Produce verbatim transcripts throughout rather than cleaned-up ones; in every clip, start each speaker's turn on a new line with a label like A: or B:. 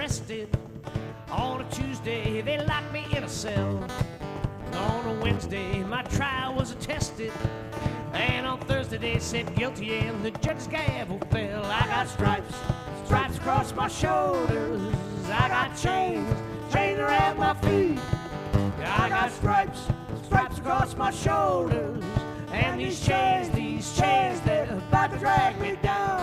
A: arrested. On a Tuesday, they locked me in a cell. On a Wednesday, my trial was attested. And on Thursday, they said guilty and the judge's gavel fell. I got stripes, stripes across my shoulders. I got chains, chains around my feet. I got stripes, stripes across my shoulders. And these chains, these chains, they're about to drag me down.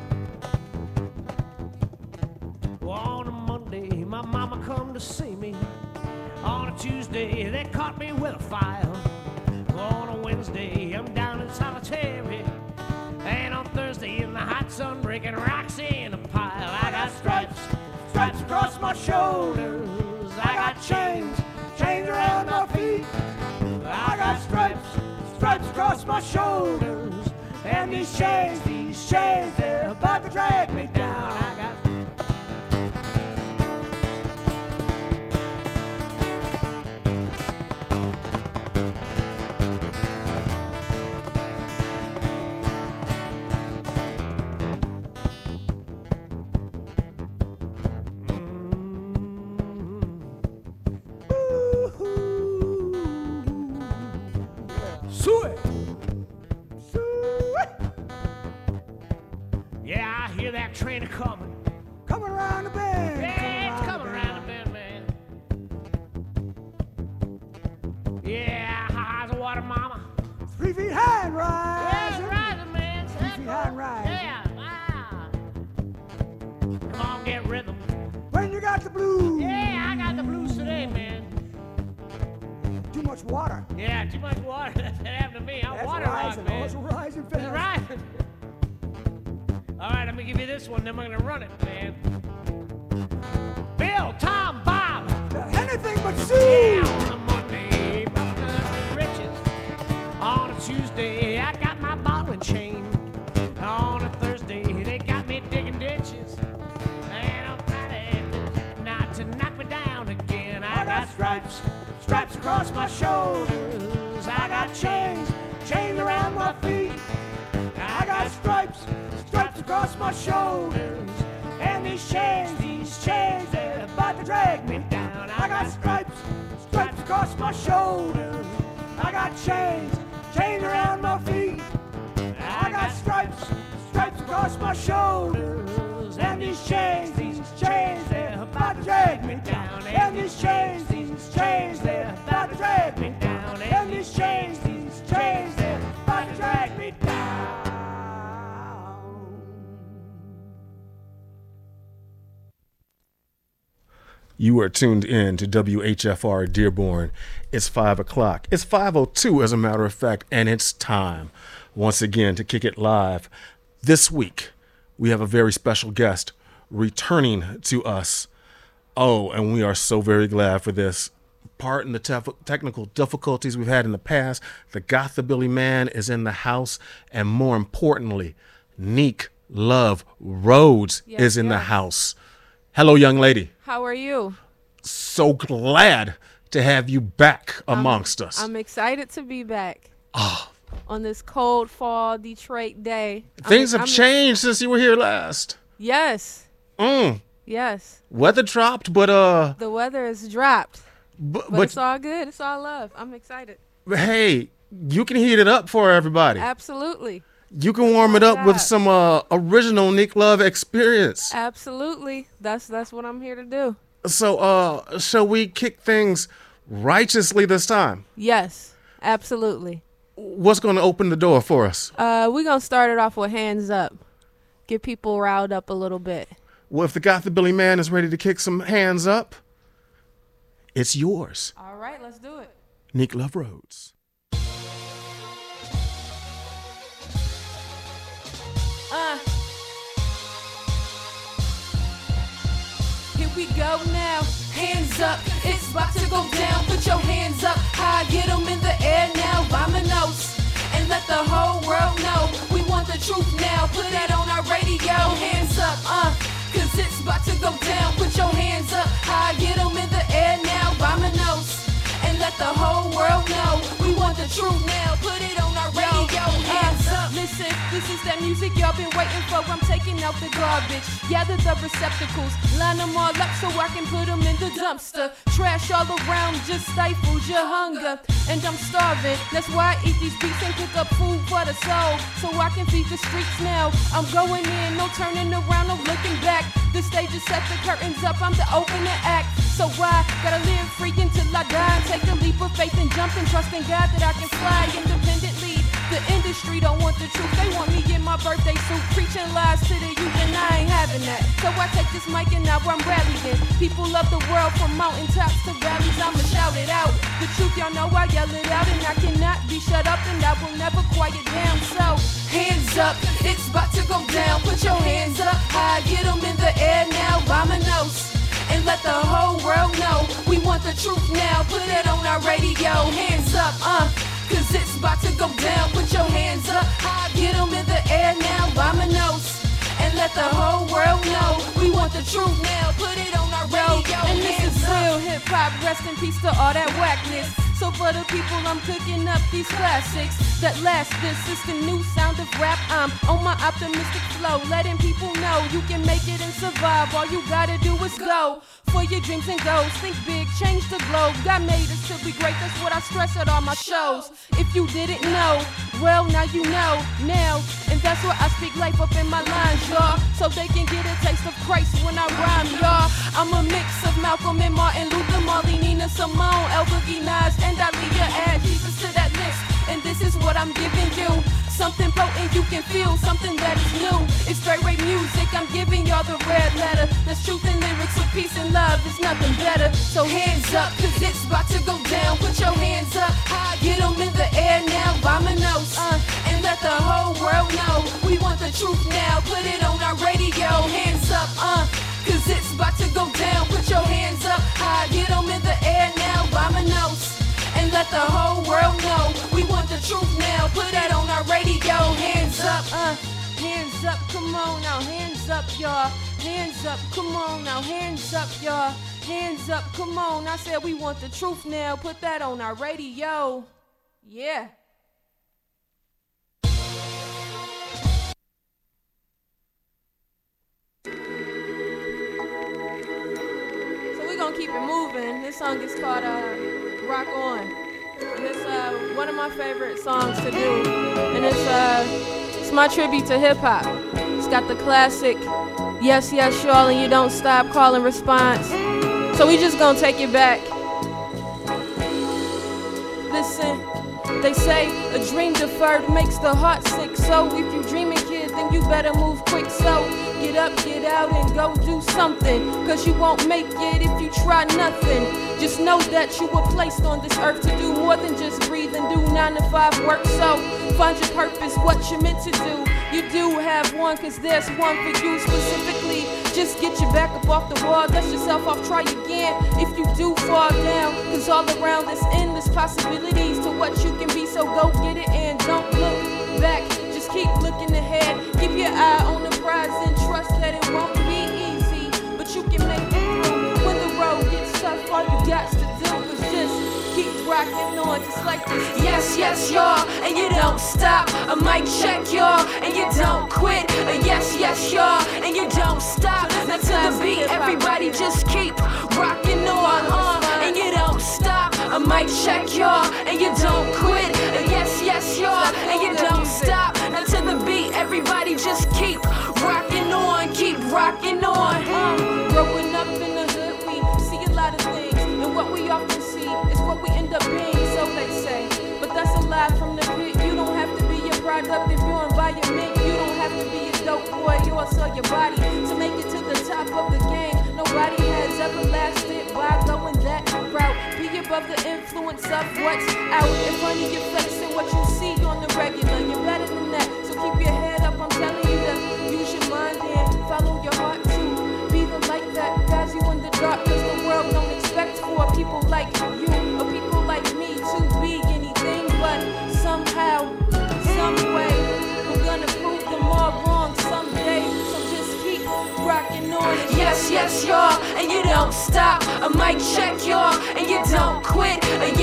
A: Well, on a Monday, my mama come to see me. On a Tuesday, they caught me with a file. On a Wednesday, I'm down in solitary. And on Thursday, in the hot sun, breaking rocks in a pile. I got stripes, stripes across my shoulders. I got chains, chains around my feet. I got stripes, stripes across my shoulders. And these chains, these chains, they're about to drag me down. I got train coming, coming around the bend. Yeah, it's coming around the bend, man. Yeah, how's the water, mama? Three feet high and rising. Yeah, it's rising, man. Three feet high and rising. Yeah, wow. Come on, get rhythm. When you got the blues. Yeah, I got the blues today, man. Too much water. Yeah, too much water. That happened to me. I'm That's water rising, man. It's rising fast. It's rising. All right, I'm gonna give you this one, then we're gonna run it, man. Bill, Tom, Bob. Anything but see. Yeah, on a Monday, my cousin riches. On a Tuesday, I got my ball and chain. On a Thursday, they got me digging ditches. And on Friday, not to knock me down again. I got stripes, stripes across my shoulders. I got chains, chains around my feet. I got stripes, stripes across my shoulders. And these chains, these chains, they're about to drag me down. I got stripes, stripes across my shoulders. I got chains, chains around my feet. I got stripes, stripes across my shoulders. And these chains, these chains, they're about to drag me down. And these chains, these chains, they're about to drag me down. And these chains, these chains, they're about to drag me down.
B: You are tuned in to W H F R Dearborn. It's five o'clock. It's five oh two, as a matter of fact, and it's time once again to kick it live. This week, we have a very special guest returning to us. Oh, and we are so very glad for this. Pardon the tef- technical difficulties we've had in the past. The Gothabilly Man is in the house, and more importantly, Neek Love Rhodes yes, is in yes. the house. Hello, young lady.
C: How are you?
B: So glad to have you back amongst
C: I'm,
B: us.
C: I'm excited to be back.
B: Oh.
C: On this cold fall Detroit day.
B: Things
C: I'm,
B: have
C: I'm,
B: changed since you were here last.
C: Yes.
B: Mm.
C: Yes.
B: Weather dropped, but uh.
C: The weather has dropped.
B: But,
C: but,
B: but
C: it's all good. It's all love. I'm excited.
B: Hey, you can heat it up for everybody.
C: Absolutely.
B: You can warm it up with some uh, original Neek Love experience.
C: Absolutely. That's that's what I'm here to do.
B: So, uh, shall we kick things righteously this time?
C: Yes, absolutely.
B: What's going to open the door for us?
C: Uh, we're going to start it off with Hands Up. Get people riled up a little bit.
B: Well, if the Gothabilly Man is ready to kick some hands up, it's yours.
C: All right, let's do it.
B: Neek Love Rhodes.
C: Uh. Here we go now. Hands up, it's about to go down. Put your hands up high, get them in the air now. Vamonos, and let the whole world know we want the truth now. Put that on our radio. Hands up, uh, cause it's about to go down. Put your hands up high, get them in the air now. Vamonos, and let the whole world know we want the truth now. Put it on our radio. Hands up, listen. This is that music y'all been waiting for. I'm taking out the garbage. Gather the receptacles, line them all up so I can put them in the dumpster. Trash all around just stifles your hunger. And I'm starving, that's why I eat these beats and cook up food for the soul, so I can feed the streets now. I'm going in, no turning around, no looking back. The stage is set, the curtains up, I'm the opening act. So I gotta live free until I die and take a leap of faith and jump and trust in God that I can fly independently. The industry don't want the truth, they want me in my birthday suit, preaching lies to the youth, and I ain't having that. So I take this mic and now I'm rallying. People of the world from mountaintops to valleys, I'ma shout it out. The truth, y'all know I yell it out, and I cannot be shut up, and I will never quiet down. So hands up, it's about to go down. Put your hands up high, get them in the air now. Vamonos, and let the whole world know we want the truth now. Put it on our radio. Hands up, uh. Cause it's about to go down. Put your hands up high, get them in the air now. Vamonos, and let the whole world know we want the truth now. Put it on our radio. And this is real hip hop. Rest in peace to all that whackness. So for the people, I'm cooking up these classics that last. This is the new sound of rap. I'm on my optimistic flow, letting people know you can make it and survive. All you gotta do is go for your dreams and goals. Think big, change the globe. God made us to be great, that's what I stress at all my shows. If you didn't know, well now you know now. And that's why I speak life up in my lines, y'all, so they can get a taste of Christ when I rhyme, y'all. I'm a mix of Malcolm and Martin Luther, Marley, Nina Simone, El Boogie, Nas, and Aaliyah. Add Jesus to that list, and this is what I'm giving you. Something potent you can feel, something that is new. It's straight rap music, I'm giving y'all the red letter. There's truth in lyrics with peace and love, there's nothing better. So hands up, cause it's about to go down. Put your hands up high, get them in the air now. Vamonos, uh, and let the whole world know we want the truth now. Put it on our radio. Hands up, uh, cause it's about to go down. Put your hands up high, get them in the air now. Vamonos, and let the whole world know we want the truth now. Put that on our radio. Hands up, uh, hands up, come on now. Hands up, y'all. Hands up, come on now. Hands up, y'all. Hands up, come on. I said we want the truth now. Put that on our radio. Yeah. So we're gonna keep it moving. This song is called uh, Rock On. And it's uh, one of my favorite songs to do. And it's uh, it's my tribute to hip hop. It's got the classic yes, yes, y'all, and you don't stop, call and response. So we just gonna take it back. Listen, they say a dream deferred makes the heart sick. So if you dreaming, kid, then you better move quick. So get up, get out, and go do something. Cause you won't make it if you try nothing. Just know that you were placed on this earth to do more than just breathe and do nine to five work. So find your purpose, what you're meant to do. You do have one, cause there's one for you specifically. Just get your back up off the wall, dust yourself off, try again if you do fall down. Cause all around there's endless possibilities to what you can be. So go get it and don't look back, just keep looking ahead. Keep your eye on the prize and trust that it won't be easy, but you can make it through. When the road gets tough, all you got to do is just keep rocking on, just like this. Yes, yes, y'all, and you don't stop. A mic check, y'all, and you don't quit. A yes, yes, y'all, and you don't stop. Now to the beat, everybody just keep rocking on, uh, and you don't stop. A mic check, y'all, and you don't quit. A yes, yes, y'all, and you don't stop. Now to the beat, everybody just keep rocking on, keep rocking on. Uh, growing up in the hood, we see a lot of things, and what we often see is what we end up being, so they say. But that's a lie from the pit. You don't have to be a product of your environment. You don't have to be a dope boy or sell your body to make it to the top of the game. Nobody has ever lasted by going that route. Be above the influence of what's out in front of your face and what you see on the regular. You're better than that, so keep your head up. I'm telling you to use your mind and follow your heart too. Be the light that guides you in the dark, cause the world don't expect for people like you or people like me to be anything, but somehow, some way, we're gonna prove them all wrong someday. So just keep rocking on. Yes, yes, y'all, and you don't stop. A mic check, y'all, and you don't quit. A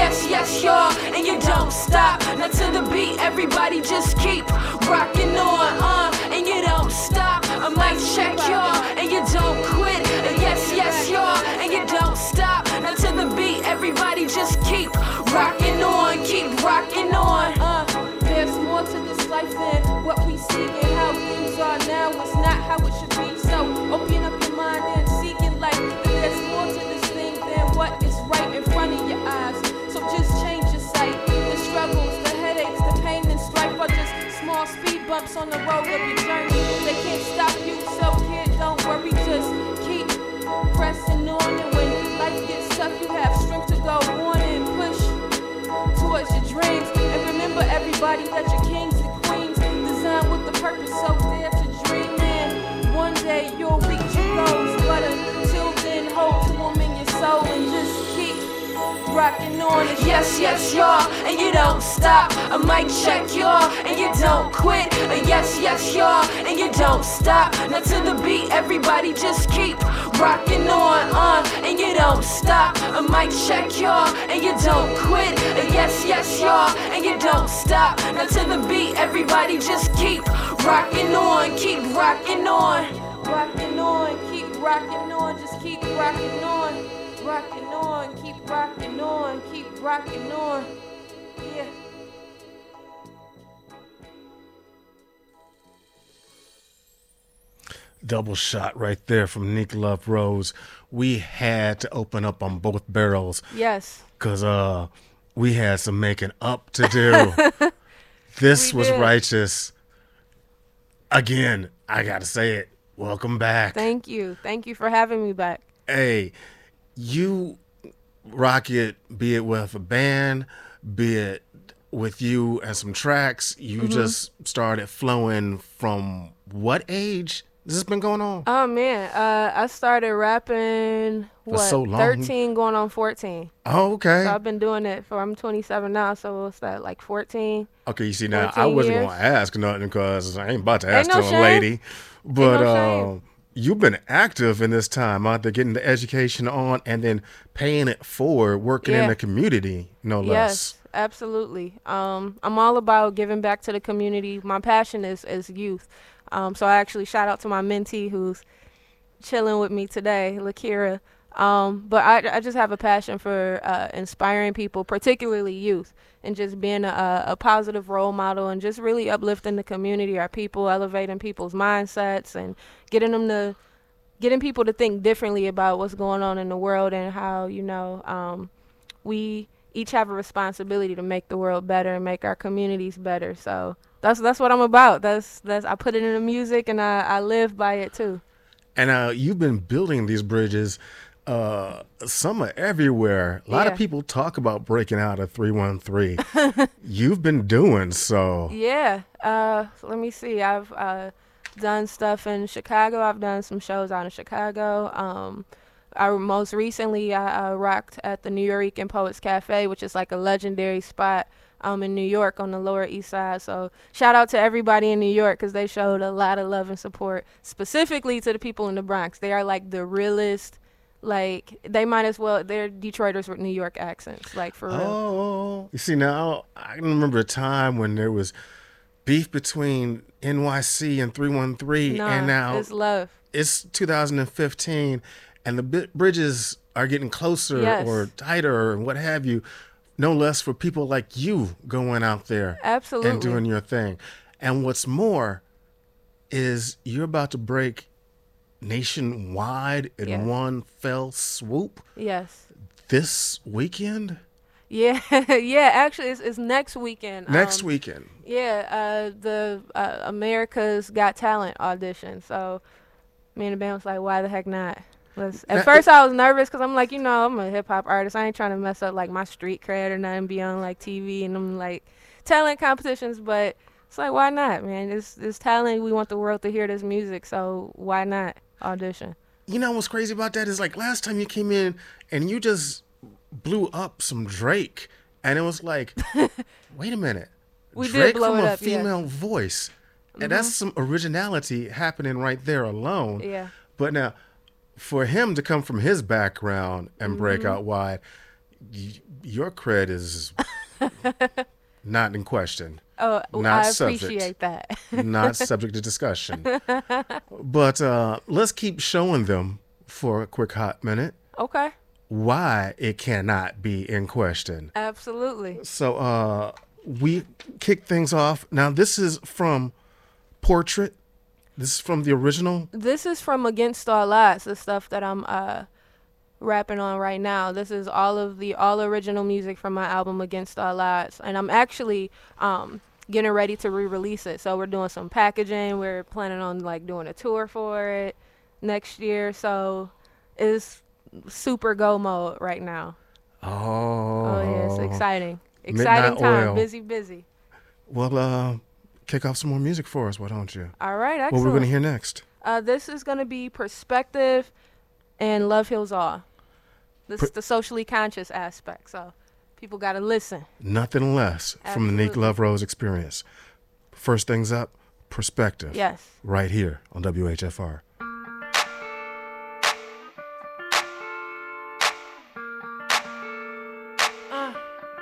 C: yes, yes, y'all, and you don't stop. Now to the beat, everybody just keep rocking on, uh, and you don't stop. I might check y'all, and you don't quit. Yes, yes, y'all, and you don't stop. Now to the beat, everybody just keep rocking on, keep rocking on. Uh, there's more to this life than what we see, and how things are now is not how it should be. So open up your mind and seek in life. There's more to this thing than what is right in front of your eyes. So just change your sight. The struggles, the headaches, the pain and strife are just small speed bumps on the road of your journey. They can't stop you, so kid, don't worry, just keep pressing on. And when life gets tough, you have strength to go on and push towards your dreams. And remember, everybody, that you're kings and queens, designed with the purpose, so dare to dream. And one day you'll reach your goals, but until then, hold to them in your soul and just keep rocking on. And yes, yes, y'all, and you don't stop. I might check y'all, and you don't quit. And yes, yes, y'all, and you don't stop. Now to the beat, everybody just keep rocking on, uh, and you don't stop. I might check y'all, and you don't quit. And yes, yes, y'all, and you don't stop. Now to the beat, everybody just keep rocking on, keep rocking on, rocking on, keep rocking on, just keep rocking on. Rocking on, keep rocking on, keep rocking on. Yeah.
B: Double shot right there from Nick Love Rose. We had to open up on both barrels.
D: Yes.
B: Because uh, we had some making up to do. This
D: We
B: was
D: did.
B: righteous. Again, I got to say it. Welcome back.
D: Thank you. Thank you for having me back.
B: Hey, you rock it, be it with a band, be it with you and some tracks. You
D: Mm-hmm.
B: just started flowing from what age? This has been going on?
D: Oh man, uh, I started rapping what
B: so long.
D: thirteen, going on fourteen.
B: Oh, okay.
D: So I've been doing it for. I'm twenty-seven now, so what's that, like fourteen?
B: Okay, you see, now I
D: fourteen
B: wasn't
D: years.
B: going to ask nothing because I ain't about to ask
D: Ain't no
B: to a
D: shame.
B: lady. But
D: no
B: uh,
D: shame.
B: you've been active in this time out there getting the education on and then paying it forward, working in
D: Yeah.
B: the community, no less.
D: Yes, absolutely. Um, I'm all about giving back to the community. My passion is is youth. Um, so I actually shout out to my mentee who's chilling with me today, Lakira. Um, but I, I just have a passion for uh, inspiring people, particularly youth, and just being a, a positive role model and just really uplifting the community, our people, elevating people's mindsets and getting them to getting people to think differently about what's going on in the world and how, you know, um, we each have a responsibility to make the world better and make our communities better. So that's that's what I'm about. That's that's I put it in the music and I, I live by it too.
B: And uh, you've been building these bridges. Uh, some are everywhere. A lot
D: Yeah.
B: of people talk about breaking out of three one three. You've been doing so.
D: Yeah. Uh, so let me see. I've uh, done stuff in Chicago. I've done some shows out in Chicago. Um, I most recently I uh, rocked at the New York Poets Cafe, which is like a legendary spot um, in New York on the Lower East Side. So shout out to everybody in New York because they showed a lot of love and support, specifically to the people in the Bronx. They are like the realest. Like they might as well. They're Detroiters with New York accents, like for real.
B: Oh, you see, now I can remember a time when there was beef between N Y C and three one three,
D: Nah,
B: and now
D: it's love.
B: it's two thousand fifteen, and the bi- bridges are getting closer
D: Yes.
B: or tighter and what have you. No less for people like you going out there
D: Absolutely.
B: and doing your thing. And what's more is you're about to break nationwide in
D: Yes.
B: one fell swoop
D: Yes.
B: this weekend.
D: Yeah, yeah. Actually, it's, it's next weekend.
B: Next
D: Um,
B: weekend.
D: Yeah, uh, the uh, America's Got Talent audition. So me and the band was like, why the heck not? Let's, at
B: Now,
D: first, I was nervous because I'm like, you know, I'm a hip hop artist. I ain't trying to mess up like my street cred or nothing, be on like T V and them like talent competitions. But it's like, why not, man? It's it's talent. We want the world to hear this music, so why not audition?
B: You know what's crazy about that is like last time you came in and you just blew up some Drake, and it was like, wait a minute,
D: We did
B: Drake
D: blow
B: from
D: it
B: a
D: up, yeah.
B: female voice, and that's some originality happening right there alone.
D: Yeah.
B: But now, for him to come from his background and break
D: Mm-hmm.
B: out wide, y- your cred is not in question.
D: Oh,
B: Not
D: I
B: subject.
D: appreciate that.
B: Not subject to discussion. But uh, let's keep showing them for a quick hot minute
D: Okay.
B: why it cannot be in question.
D: Absolutely.
B: So uh, we kick things off. Now, this is from Portrait. This is from the original.
D: This is from Against All Odds, the stuff that I'm uh, rapping on right now. This is all of the all original music from my album Against All Odds. And I'm actually um, getting ready to re-release it. So we're doing some packaging. We're planning on like doing a tour for it next year. So it's super go mode right now.
B: Oh,
D: Oh, yeah, it's exciting.
B: Midnight
D: Exciting time.
B: Oil.
D: Busy, busy.
B: Well, uh, kick off some more music for us, why don't you?
D: All right,
B: What
D: excellent.
B: we're going to hear next?
D: Uh, this is going to be Perspective and Love Heals All. This
B: Per-
D: is the socially conscious aspect, so people got to listen.
B: Nothing less from the Nick
D: Absolutely.
B: Love Rose experience. First things up, Perspective.
D: Yes.
B: Right here on W H F R.
D: Uh,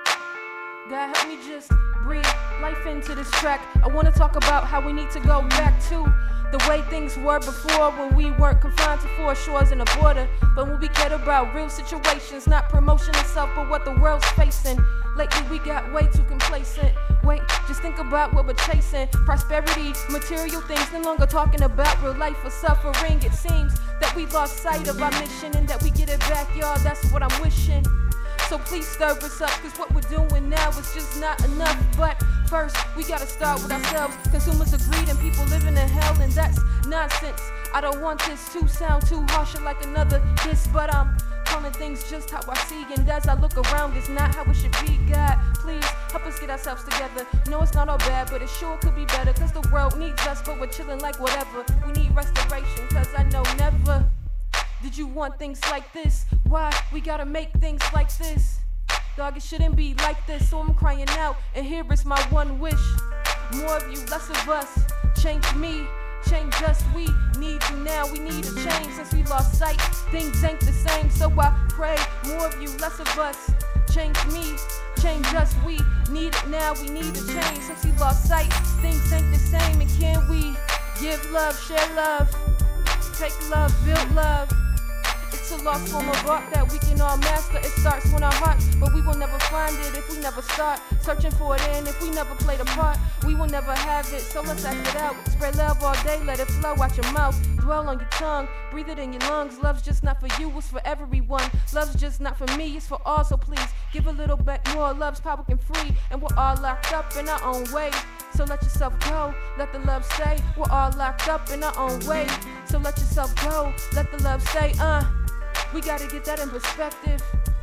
D: God help me just breathe life into this track. I want to talk about how we need to go back to the way things were before, when we weren't confined to four shores and a border, but when we cared about real situations, not promotion itself, but what the world's facing. Lately we got way too complacent. Wait, just think about what we're chasing. Prosperity, material things, no longer talking about real life or suffering. It seems that we lost sight of our mission and that we get it back, y'all. That's what I'm wishing. So please stir us up, cause what we're doing now is just not enough. But first, we gotta start with ourselves. Consumers are greed and people living in hell, and that's nonsense. I don't want this to sound too harsh or like another diss, but I'm calling things just how I see. And as I look around, it's not how it should be. God, please help us get ourselves together. No, it's not all bad, but it sure could be better. Cause the world needs us, but we're chilling like whatever. We need restoration, cause I know never did you want things like this? Why we gotta make things like this? Dog, it shouldn't be like this. So I'm crying out, and here is my one wish. More of you, less of us. Change me, change us. We need you now. We need a change since we lost sight. Things ain't the same, so I pray. More of you, less of us. Change me, change us. We need it now. We need a change since we lost sight. Things ain't the same, and can we give love, share love, take love, build love? It's a lost form of art that we can all master. It starts with our hearts, but we will never find it if we never start searching for it. And if we never play the part, we will never have it. So let's act it out. Spread love all day, let it flow out your mouth. Dwell on your tongue, breathe it in your lungs. Love's just not for you, it's for everyone. Love's just not for me, it's for all. So please give a little bit more. Love's power can free, and we're all locked up in our own way. So let yourself go, let the love stay. We're all locked up in our own way. So let yourself go, let the love stay. Uh. We gotta get that in perspective.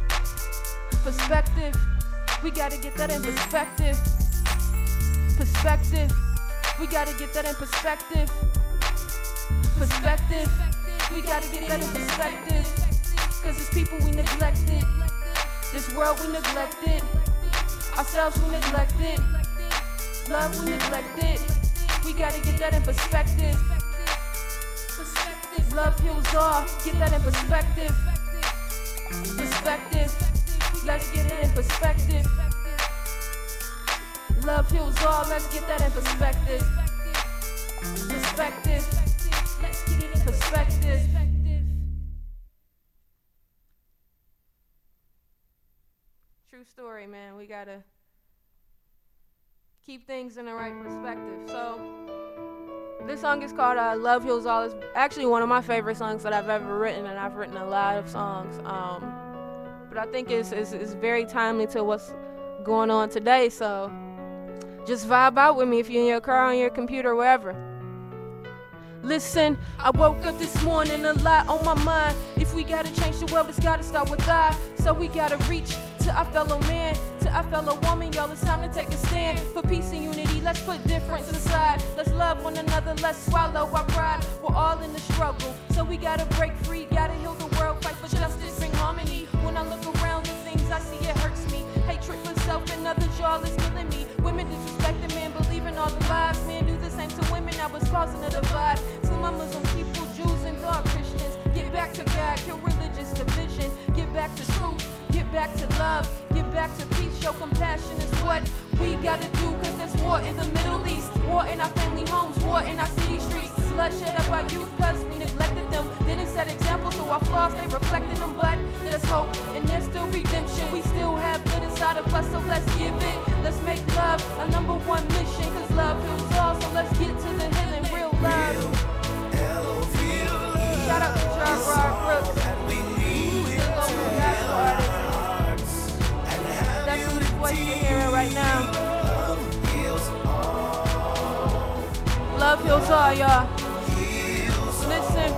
D: Perspective. We gotta get that in perspective. Perspective. We gotta get that in perspective. Perspective. We gotta get that in perspective. Cause it's people we neglected. This world we neglected. Ourselves we neglected. Love we neglected. We gotta get that in perspective. Love heals all, get that in perspective. Perspective, let's get it in perspective. Love heals all, let's get that in perspective. Perspective, let's get it in perspective. True story, man. We gotta keep things in the right perspective. So this song is called uh, Love Heals All. It's actually one of my favorite songs that I've ever written, and I've written a lot of songs. Um, but I think it's, it's, it's very timely to what's going on today, so just vibe out with me if you're in your car, on your computer, wherever. Listen, I woke up this morning, a lot on my mind. If we gotta change the world, it's gotta start with I. So we gotta reach to our fellow man, to our fellow woman, y'all. It's time to take a stand for peace and unity. Let's put difference aside. Let's love one another. Let's swallow our pride. We're all in the struggle, so we gotta break free. Gotta heal the world, fight for justice, bring harmony. When I look around, the things I see, it hurts me. Hatred for self and others, y'all, is killing me. Women disrespecting men, believing all the lies. Men do the same to women, now it's causing a divide. Some are Muslim people, Jews and God Christians. Get back to God, kill religious division. Get back to truth. Get back
C: back to love, get back to peace, show compassion is what we gotta do, cause there's war in the Middle East, war in our family homes, war in our city streets, bloodshed of our youth cause we neglected them, didn't set examples so our flaws they reflected them, but there's hope and there's still redemption, we still have good inside of us, so let's give it, let's make love a number one mission, cause love heals all, so let's get to the healing, real love. Shout out to John Rod Brooks, who's the local gospel artist. That's whose voice you're hearing right now. Love heals all, y'all. Listen,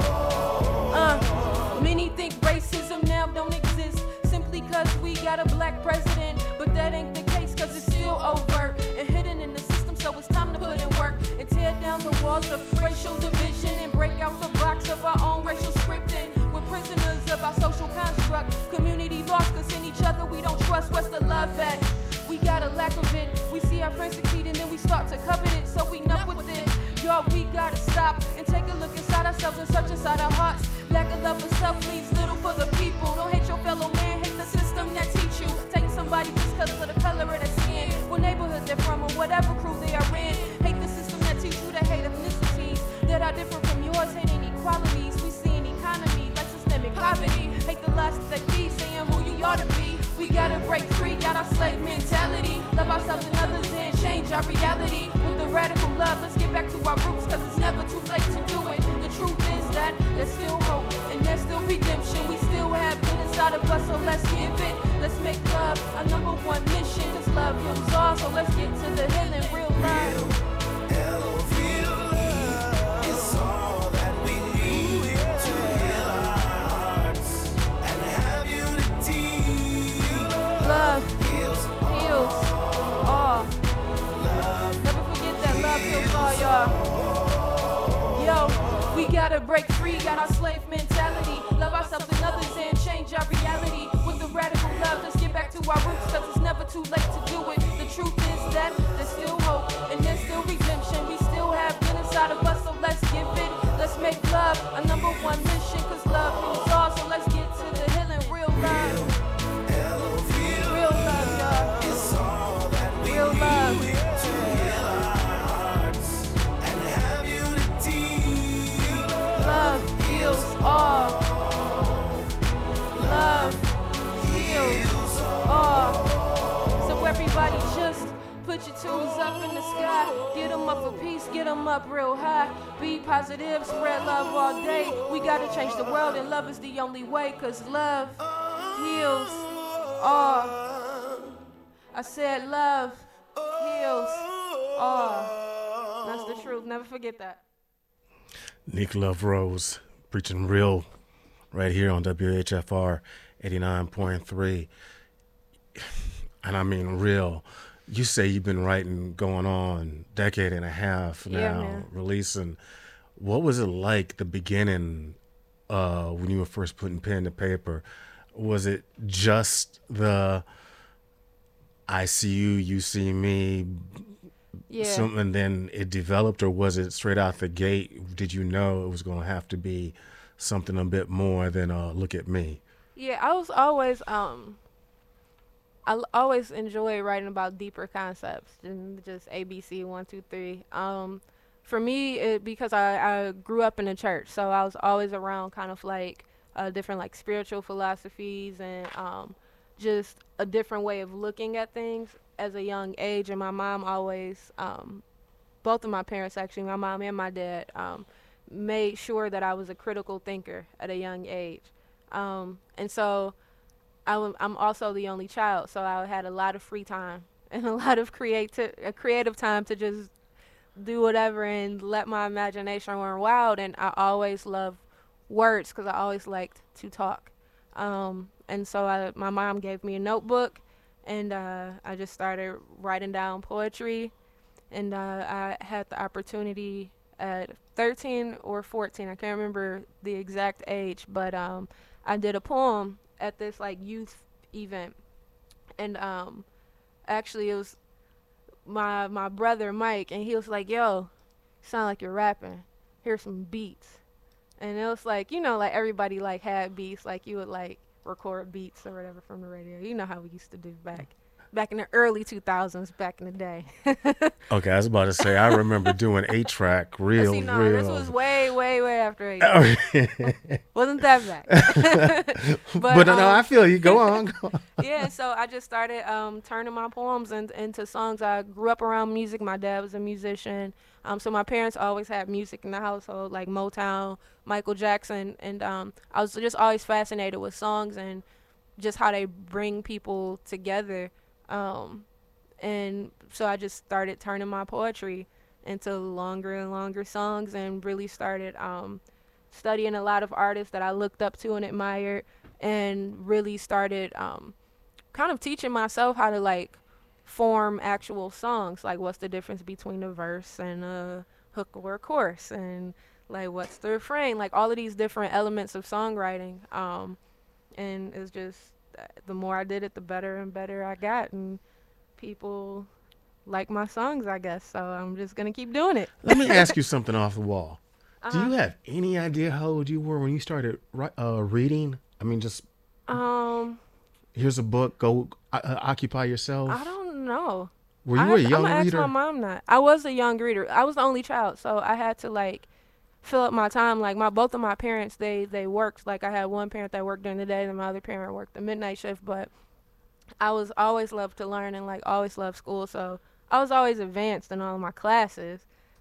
C: uh, many think racism now don't exist simply cause we got a black president, but that ain't the case cause it's still overt and hidden in the system, so it's time to put in work and tear down the walls of racial division and break out the box of our own racial scripting. We're prisoners of our social construct, community lost cause in each other we don't trust. What's the love at? We got a lack of it. We see our friends succeed and then we start to covet it, so we numb with it. Y'all, we gotta stop and take a look inside ourselves and search inside our hearts. Lack of love for self leaves little for the people. Don't hate your fellow man, hate the system that teach you. Take somebody just cause of the color of their skin, what neighborhood they're from or whatever crew they are in. Hate the system that teach you to hate ethnicities that are different from yours. Hate inequalities we see in economy like systemic poverty. Hate the lust that feeds saying who you ought to be. We gotta break free, got our slave mentality. Love ourselves and others and change our reality. With the radical love, let's get back to our roots, cause it's never too late to do it. The truth is that there's still hope and there's still redemption. We still have good inside of us, so let's give it. Let's make love a number one mission, cause love heals all, so let's get to the healing, real love. Love heals all. Never forget that love heals all, y'all. Yo, we gotta break free, got our slave mentality. Love ourselves and others and change our reality. With the radical love, let's get back to our roots, cause it's never too late to do it. The truth is that there's still hope and there's still redemption. We still have good inside of us, so let's give it. Let's make love a number one mission, cause love heals all, so let's get to the healing, real love. Real love, y'all. Real love. Love heals all. Love heals all. So everybody just put your tools up in the sky. Get them up for peace, get them up real high. Be positive, spread love all day. We gotta change the world and love is the only way, cause love heals all. I said love heals all. That's the truth. Never forget that.
B: Nick Love Rose preaching real right here on W H F R eighty-nine point three. And I mean real. You say you've been writing going on decade and a half now,
D: Yeah,
B: releasing. What was it like the beginning uh, when you were first putting pen to paper? Was it just the I see you, you see me,
D: Yeah.
B: some, and then it developed, or was it straight out the gate? Did you know it was going to have to be something a bit more than uh, look at me?
D: Yeah, I was always um I l- always enjoy writing about deeper concepts than just A B C one two three. Um, for me, it because I, I grew up in the church, so I was always around kind of like uh, different like spiritual philosophies and um, just a different way of looking at things as a young age. And my mom always, um, both of my parents actually, my mom and my dad, um, made sure that I was a critical thinker at a young age. Um, and so I w- I'm also the only child, so I had a lot of free time and a lot of creative, uh, creative time to just do whatever and let my imagination run wild. And I always loved words because I always liked to talk. Um, and so I, my mom gave me a notebook, and uh, I just started writing down poetry. And uh, I had the opportunity at thirteen or fourteen, I can't remember the exact age, but um, I did a poem at this like youth event. And um, actually it was my my brother Mike, and he was like, yo, sound like you're rapping, here's some beats. And it was like, you know, like everybody like had beats, like you would like record beats or whatever from the radio. You know how we used to do back back in the early two thousands, back in the day.
B: Okay, I was about to say, I remember doing eight track real,
D: See, no,
B: real.
D: this was way, way, way after eight.
B: Oh,
D: Wasn't that bad.
B: but no,
D: um,
B: I feel you. Go on. Go on.
D: Yeah, so I just started um, turning my poems in, into songs. I grew up around music. My dad was a musician. Um, so my parents always had music in the household, like Motown, Michael Jackson. And um, I was just always fascinated with songs and just how they bring people together. Um, and so I just started turning my poetry into longer and longer songs and really started um, studying a lot of artists that I looked up to and admired, and really started um, kind of teaching myself how to like form actual songs, like what's the difference between a verse and a hook or a chorus, and like what's the refrain, like all of these different elements of songwriting. Um, and it's just, the more I did it, the better and better I got, and people like my songs, I guess. So I'm just gonna keep doing it.
B: Let me ask you something off the wall.
D: Uh-huh.
B: Do you have any idea how old you were when you started ri- uh, reading? I mean, just
D: Um,
B: here's a book, go uh, occupy yourself.
D: I don't know.
B: Were you
D: I
B: a
D: have to-
B: young
D: I'm gonna
B: reader?
D: ask my mom that. I was a young reader. I was the only child, so I had to like fill up my time. Like my both of my parents, they they worked. Like I had one parent that worked during the day, and my other parent worked the midnight shift. But I was always loved to learn and like always loved school. So I was always advanced in all of my classes.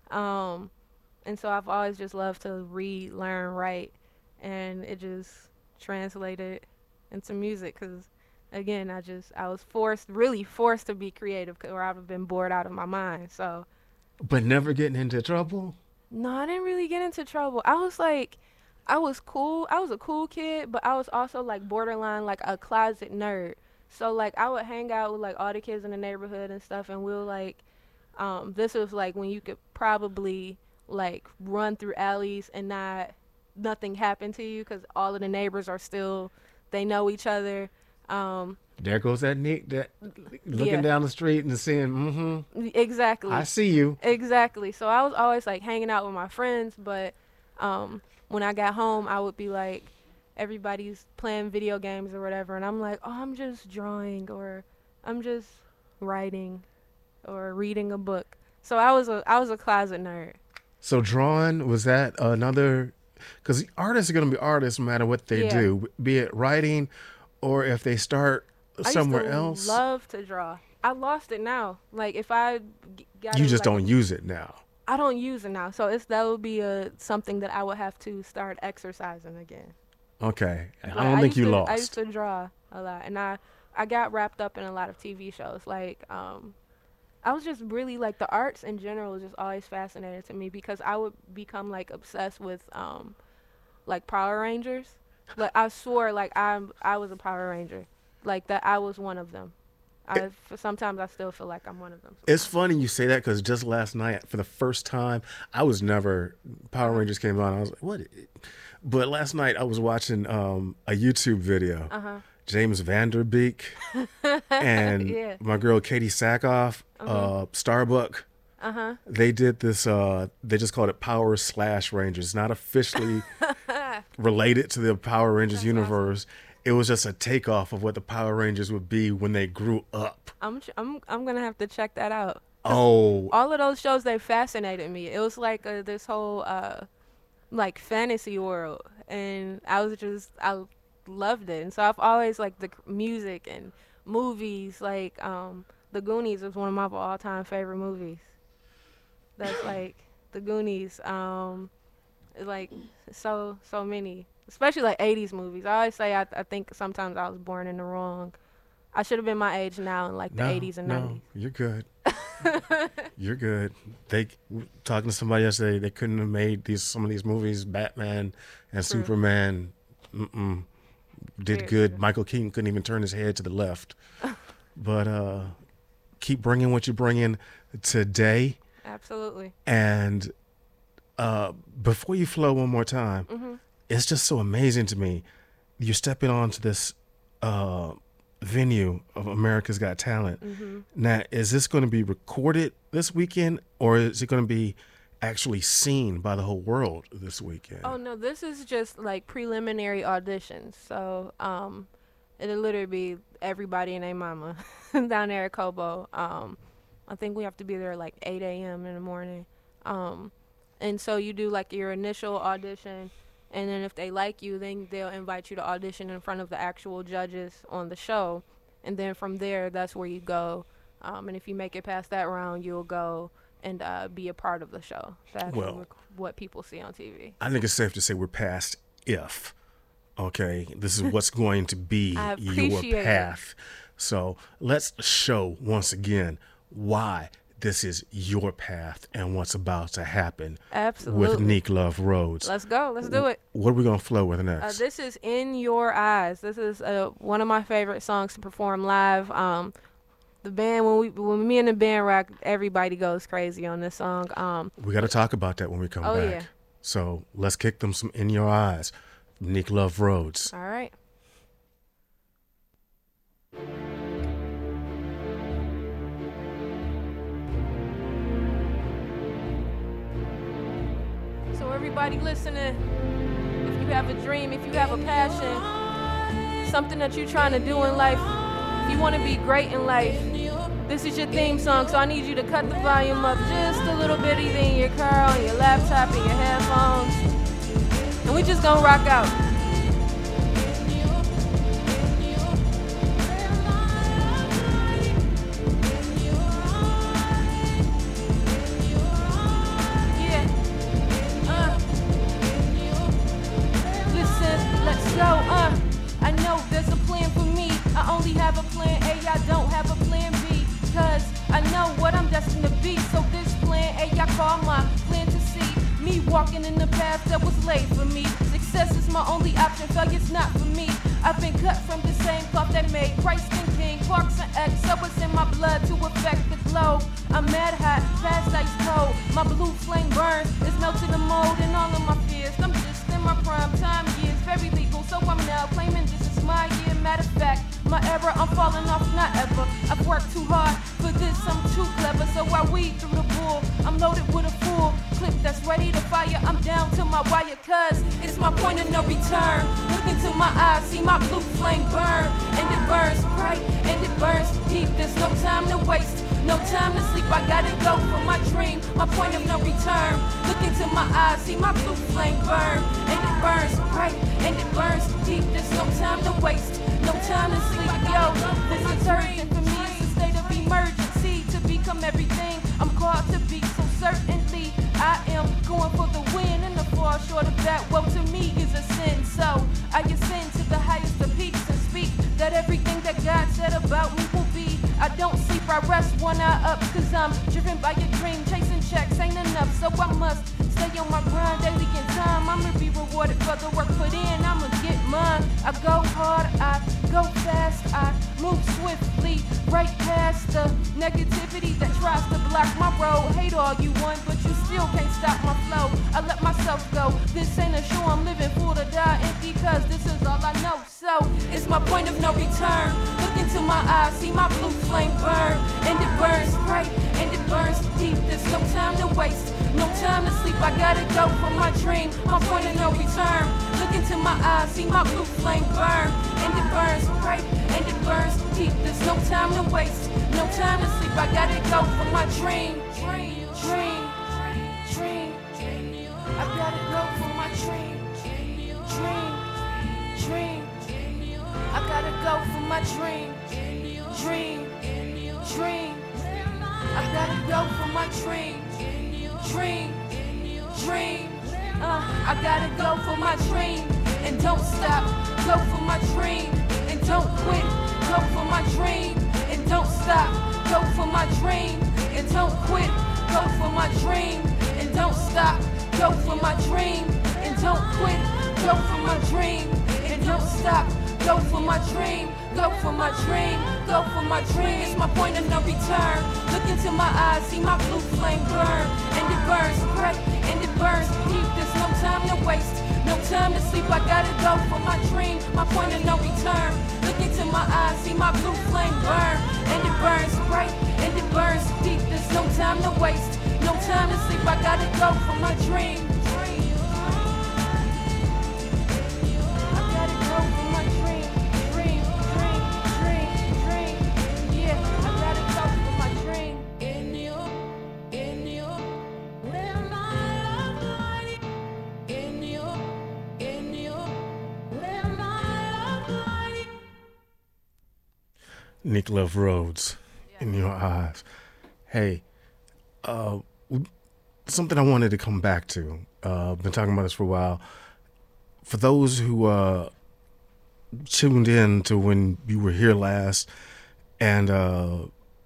D: Um, and so I've always just loved to read, learn, write, and it just translated into music. Cause again, I just I was forced, really forced to be creative, 'cause- or I'd have been bored out of my mind. So
B: But never getting into trouble?
D: no, I didn't really get into trouble. I was like, I was cool. I was a cool kid, but I was also like borderline like a closet nerd. So like I would hang out with like all the kids in the neighborhood and stuff, and we'll like, um, this was like when you could probably like run through alleys and not nothing happen to you because all of the neighbors are still, they know each other. Um,
B: There goes that Nick that looking
D: Yeah.
B: down the street and saying, mm-hmm,
D: exactly.
B: I see you.
D: Exactly. So I was always like hanging out with my friends, but um, when I got home, I would be like, everybody's playing video games or whatever, and I'm like, oh, I'm just drawing, or I'm just writing, or reading a book. So I was a I was a closet nerd.
B: So drawing, was that another, because artists are going to be artists no matter what they
D: Yeah.
B: do, be it writing or if they start somewhere
D: I used to
B: else.
D: love to draw. I lost it now. Like if I g- got
B: You
D: it,
B: just
D: like,
B: don't use it now.
D: I don't use it now. So it's that would be a something that I would have to start exercising again.
B: Okay. I
D: Like,
B: don't think
D: used
B: you
D: to,
B: lost.
D: I used to draw a lot, and I, I got wrapped up in a lot of T V shows. Like, um, I was just really like the arts in general was just always fascinating to me because I would become like obsessed with um, like Power Rangers. Like I swore like I'm I was a Power Ranger, like that I was one of them. I for sometimes I still feel like I'm one of them.
B: It's funny you say that because just last night, for the first time, I was never, Power Rangers came on. I was like, what? But last night I was watching um, a YouTube video.
D: Uh-huh.
B: James Vanderbeek and
D: Yeah.
B: my girl Katie Sackhoff, uh, Starbuck.
D: Uh-huh.
B: They did this, uh, they just called it Power Slash Rangers. Not officially related to the Power Rangers universe. It was just a takeoff of what the Power Rangers would be when they grew up.
D: I'm ch- I'm I'm gonna have to check that out.
B: Oh,
D: All of those shows, they fascinated me. It was like uh this whole uh like fantasy world, and I was just I loved it. And so I've always like the c- music and movies. Like um The Goonies was one of my all-time favorite movies. That's like The Goonies. Um, like so so many, especially like eighties movies. I always say I I think sometimes I was born in the wrong. I should have been my age now in like the
B: no,
D: eighties and
B: no,
D: nineties.
B: you're good. You're good. They talking to somebody yesterday. They couldn't have made these some of these movies. Batman and
D: True.
B: Superman mm-mm, did
D: Very
B: good.
D: true.
B: Michael Keaton couldn't even turn his head to the left. But uh, keep bringing what you bring in today.
D: Absolutely.
B: And uh, before you flow one more time,
D: Mm-hmm.
B: it's just so amazing to me. You're stepping onto this uh, venue of America's Got Talent.
D: Mm-hmm.
B: Now, is this going to be recorded this weekend, or is it going to be actually seen by the whole world this weekend?
D: Oh no, this is just like preliminary auditions. So um, It'll literally be everybody and their mama down there at Kobo. Um, I think we have to be there like eight a.m. in the morning. Um, and so you do like your initial audition, and then if they like you, then they'll invite you to audition in front of the actual judges on the show. And then from there, that's where you go. Um, and if you make it past that round, you'll go and uh, be a part of the show. That's
B: Well,
D: what people see on T V.
B: I think it's safe to say we're past if. Okay, this is what's going to be
D: I
B: your
D: appreciate it.
B: path. So let's show once again why this is your path and what's about to happen
D: Absolutely.
B: with Neek Love Rhodes.
D: Let's go. Let's do it.
B: What are we going to flow with
D: Uh,
B: next?
D: this is In Your Eyes. This is uh, one of my favorite songs to perform live. Um, the band, when we, when me and the band rock, everybody goes crazy on this song. Um,
B: We got to talk about that when we come
D: Oh,
B: back.
D: yeah.
B: So let's kick them some In Your Eyes. Neek Love Rhodes.
D: all right. So everybody listening, if you have a dream, if you have a passion, something that you're trying to do in life, if you want to be great in life, this is your theme song. So I need you to cut the volume up just a little bit, either in your car, on your laptop, in your headphones, and we just gonna rock out. Yeah. Uh. Listen, let's go. Uh. I know there's a plan for me. I only have a plan A, I don't have a plan B. Cause I know what I'm destined to be. So this plan A, I call my plan to see. Me walking in the path that was laid for me. Success is my only option, failure's not for me. I've been cut from the same cloth that made Christ and King, Parks and X. So it's in my blood to affect the globe. I'm mad hot, fast ice cold. My blue flame burns, it's melting the mold and all of my fears. I'm just in my prime time years, very legal. So I'm now claiming this is my year. Matter of fact, my era, I'm falling off, not ever. I've worked too hard for this, I'm too clever. So I weed through the bull, I'm loaded with a full clip that's ready to fire. I'm down to my wire, cause it's my point of no return. Look into my eyes, see my blue flame burn. And it burns bright, and it burns deep. There's no time to waste, no time to sleep. I gotta go for my dream, my point of no return. Look into my eyes, see my blue flame burn. And it burns bright, and it burns deep. There's no time to waste, no time to sleep. Yo, this is urgent for me, it's a state of emergency. To become everything I'm called to be, so certainly I am going for the win. And the fall short of that, woe to me is a sin. So I ascend to the highest of peaks and speak that everything that God said about me will be. I don't sleep, I rest one eye up, cause I'm driven by a dream. Chasing checks ain't enough, so I must stay on my grind daily in time. I'ma be rewarded for the work put in, I'ma get mine. I go hard, I go fast, I move swiftly right past the negativity that tries to block my road. Hate all you want, but you still can't stop my flow. I let myself go, this ain't a show I'm living full to die empty, cause this is all I know. So it's my point of no return. Look into my eyes, see my blue flame burn. And it burns bright, and it burns deep. There's no time to waste, no time to sleep. I gotta go for my dream, my point of no return. Look into my eyes, see my blue flame burn. And it burns bright, and it burns deep. There's no time to waste, no time to sleep. I gotta go for my dream, dream, dream, dream. I gotta go for my dream, dream, dream. I gotta go for my dream, dream, dream. I gotta go for my dream, dream, dream. Uh, I gotta go for my dream and don't stop. Go for my dream and don't quit. Go for my dream and don't stop. Go for my dream and don't quit. Go for my dream and don't stop. Go for my dream and don't quit. Go for my dream and don't stop. Go for my dream, go for my dream, go for my dream. It's my point of no return. Look into my eyes, see my blue flame burn. And it burns bright, and it burns deep. There's no time to waste, no time to sleep. I gotta go for my dream, my point of no return. Look into my eyes, see my blue flame burn. And it burns bright, and it burns deep. There's no time to waste, no time to sleep. I gotta go for my dream. I gotta go for my dream, dream,
B: Nick Love Rhodes in your eyes. Hey, uh, something I wanted to come back to. Uh, I've been talking about this for a while. For those who uh, tuned in to when you were here last, and uh,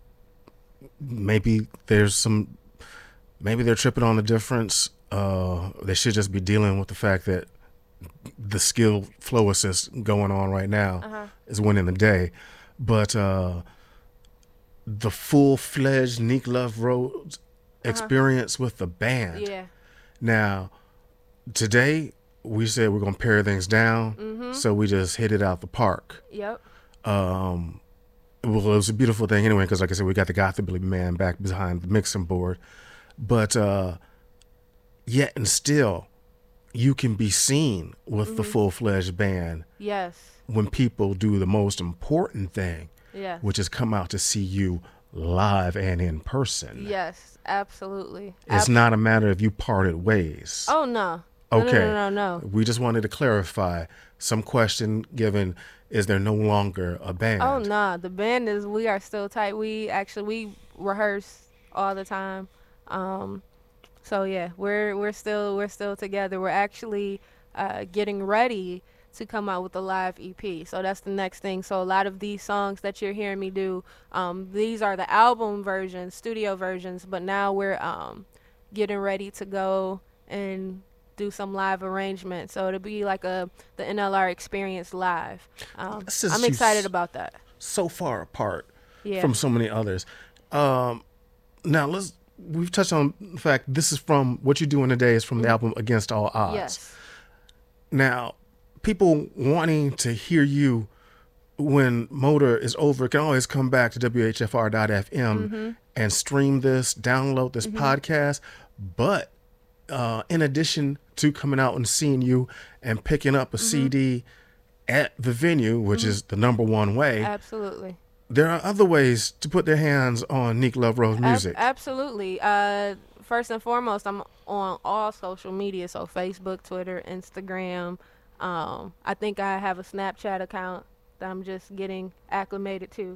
B: maybe there's some, maybe they're tripping on the difference. Uh, they should just be dealing with the fact that the skill flow assist going on right now
D: Uh-huh.
B: is winning the day. But uh, the full-fledged Nick Love Rhodes experience with the band.
D: Yeah.
B: Now, today we said we're gonna pare things down,
D: Mm-hmm.
B: so we just hit it out the park.
D: Yep.
B: Um, well, it was a beautiful thing anyway, because like I said, we got the Goth Billy Man back behind the mixing board. But uh, yet and still, you can be seen with the full-fledged band
D: Yes.
B: when people do the most important thing,
D: Yeah.
B: which is come out to see you live and in person.
D: Yes. Absolutely.
B: It's
D: Ab-
B: not a matter of you parted ways.
D: Oh no.
B: Okay.
D: No, no, no, no, no.
B: We just wanted to clarify some question given, is there no longer a band?
D: Oh nah, the band is we are still tight. We actually we rehearse all the time. Um so yeah, we're we're still we're still together. We're actually uh getting ready to come out with a live E P. So that's the next thing. So a lot of these songs that you're hearing me do, um these are the album versions, studio versions, but now we're um getting ready to go and do some live arrangements. So it'll be like a the N L R experience live. Um,
B: This is
D: I'm
B: you
D: excited
B: s-
D: about that.
B: So far apart
D: Yeah.
B: from so many others. Um, now let's. We've touched on the fact this is from what you're doing today is from the album Against All Odds.
D: Yes.
B: Now, people wanting to hear you when Motor is over can always come back to W H F R dot F M
D: Mm-hmm.
B: and stream this, download this podcast. But uh, in addition to coming out and seeing you and picking up a
D: Mm-hmm.
B: C D at the venue, which is the number one way,
D: Absolutely.
B: there are other ways to put their hands on Nick Love Rose
D: Ab-
B: music.
D: absolutely. Uh, first and foremost, I'm on all social media, so Facebook, Twitter, Instagram. Um, I think I have a Snapchat account that I'm just getting acclimated to.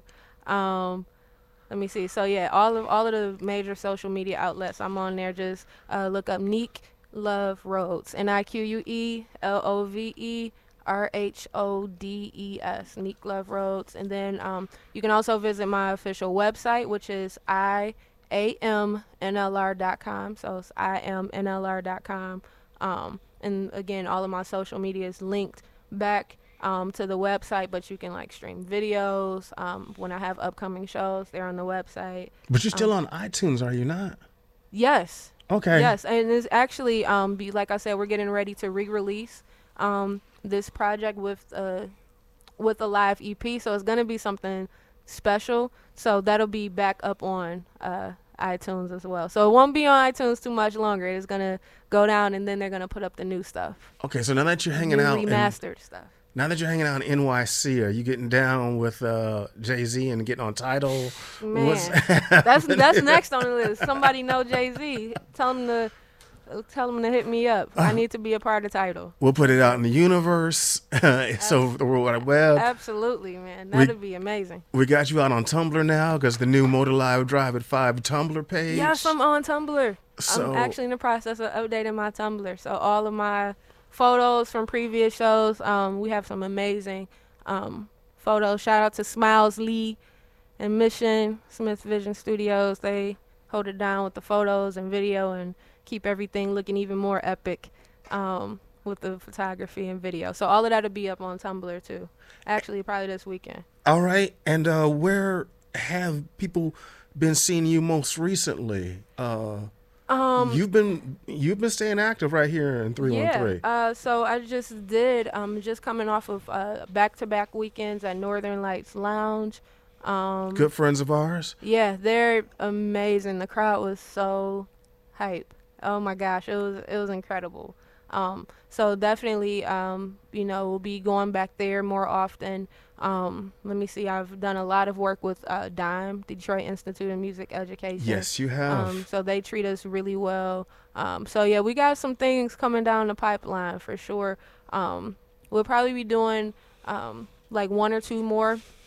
D: Um, let me see. So yeah, all of all of the major social media outlets, I'm on there. Just uh, look up Nick Love Rhodes, N I Q U E L O V E R H O D E S, Nick Love Rhodes. And then um, you can also visit my official website, which is I A M N L R dot com. So it's I am N L R dot com. Um, and again, all of my social media is linked back um, to the website, but you can like stream videos. Um, when I have upcoming shows, they're on the website.
B: But you're still on iTunes, are you not?
D: Yes.
B: Okay.
D: Yes, and it's actually, um, be, like I said, we're getting ready to re-release um, this project with uh, with a live E P, so it's gonna be something special. So that'll be back up on uh, iTunes as well. So it won't be on iTunes too much longer. It's gonna go down, and then they're gonna put up the new stuff,
B: Okay, so now that you're hanging
D: new
B: out in,
D: remastered stuff.
B: now that you're hanging out in N Y C, are you getting down with uh, Jay-Z and getting on Tidal?
D: Man,
B: What's
D: that's that's next on the list. Somebody know Jay-Z. Tell him to tell him to hit me up. I need to be a part of Tidal.
B: We'll put it out in the universe. So the World Wide Web.
D: Absolutely, man. That'd be amazing.
B: We got you out on Tumblr now because the new Motor Live Drive at five Tumblr page.
D: Yes, I'm on Tumblr.
B: So-
D: I'm actually in the process of updating my Tumblr. So all of my photos from previous shows, um, we have some amazing um, photos. Shout out to Smiles Lee and Mission Smith Vision Studios. They hold it down with the photos and video and keep everything looking even more epic um, with the photography and video. So all of that'll be up on Tumblr too. Actually, probably this weekend.
B: All right. And uh, where have people been seeing you most recently? Uh,
D: Um,
B: you've been you've been staying active right here in three one three.
D: Yeah, uh, so I just did, um, just coming off of uh, back-to-back weekends at Northern Lights Lounge. Um,
B: Good friends of ours.
D: yeah, they're amazing. The crowd was so hype. Oh my gosh, it was it was incredible. Um, so definitely, um, you know, we'll be going back there more often. Um, let me see, I've done a lot of work with uh, DIME, Detroit Institute of Music Education.
B: Yes, you have.
D: Um, so they treat us really well. Um, so yeah, we got some things coming down the pipeline for sure. Um, we'll probably be doing um, like one or two more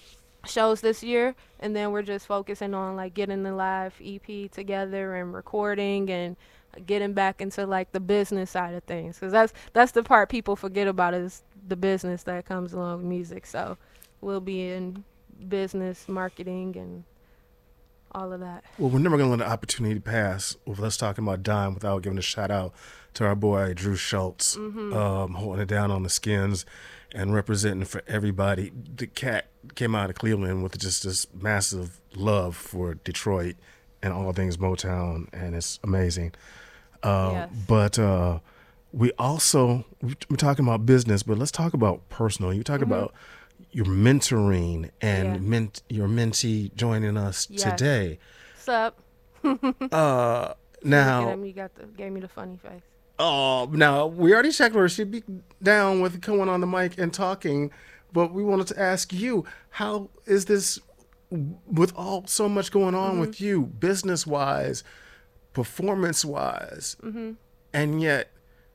D: shows this year, and then we're just focusing on like getting the live E P together and recording and getting back into like the business side of things, because that's that's the part people forget about, is the business that comes along with music. So we'll be in business, marketing, and all of that.
B: Well, we're never going to let an opportunity pass with us talking about Dime without giving a shout out to our boy Drew Schultz,
D: Mm-hmm.
B: um, holding it down on the Skins and representing for everybody. The cat came out of Cleveland with just this massive love for Detroit and all things Motown, and it's amazing. Uh,
D: Yes.
B: But uh, we also, we're talking about business, but let's talk about personal. You talk about your mentoring and
D: Mm-hmm. Yeah.
B: ment- your mentee joining us
D: Yes.
B: today.
D: What's up?
B: Uh,
D: Looking at
B: now,
D: me, you got the gave me the funny face.
B: oh, now we already checked her. She'd be down with coming on the mic and talking, but we wanted to ask you, how is this with all so much going on
D: Mm-hmm.
B: with you, business wise, performance wise,
D: Mm-hmm.
B: and yet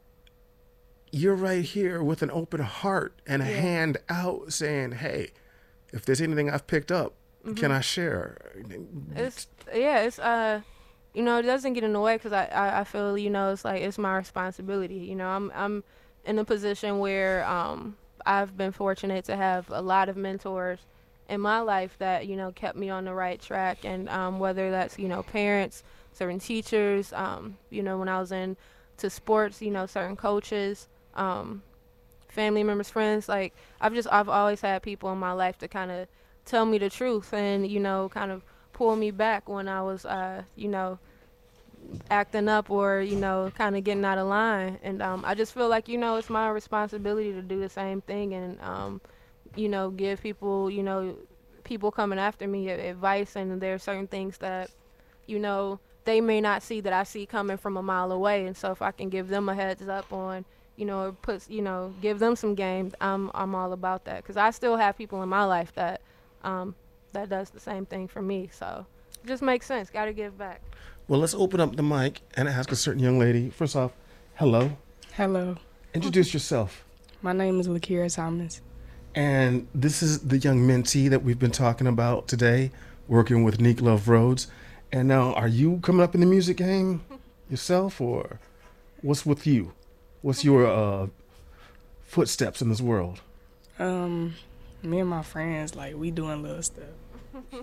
B: you're right here with an open heart and a
D: Yeah.
B: hand out saying, hey, if there's anything I've picked up,
D: Mm-hmm.
B: can I share?
D: It's yeah, it's uh, you know, it doesn't get in the way, because I, I I feel, you know, it's like it's my responsibility. You know, I'm I'm in a position where um I've been fortunate to have a lot of mentors in my life that, you know, kept me on the right track, and um whether that's, you know, parents, certain teachers, um you know, when I was in to sports, you know, certain coaches, um family members, friends. Like I've just I've always had people in my life to kind of tell me the truth and, you know, kind of pull me back when I was, uh, you know, acting up or, you know, kind of getting out of line. And um, I just feel like, you know, it's my responsibility to do the same thing and, um, you know, give people, you know, people coming after me a- advice. And there are certain things that, you know, they may not see that I see coming from a mile away. And so if I can give them a heads up on, you know, or put, you know, give them some game, I'm, I'm all about that. Because I still have people in my life that, um, that does the same thing for me. So it just makes sense. Got to give back.
B: Well, let's open up the mic and ask a certain young lady. First off, hello.
E: Hello,
B: Introduce yourself.
E: my name is Lakira Thomas.
B: And this is the young mentee that we've been talking about today, working with Neek Love Rhodes. And now, are you coming up in the music game yourself, or what's with you? What's your uh, footsteps in this world?
E: Um, me and my friends, like, we doing little stuff. uh,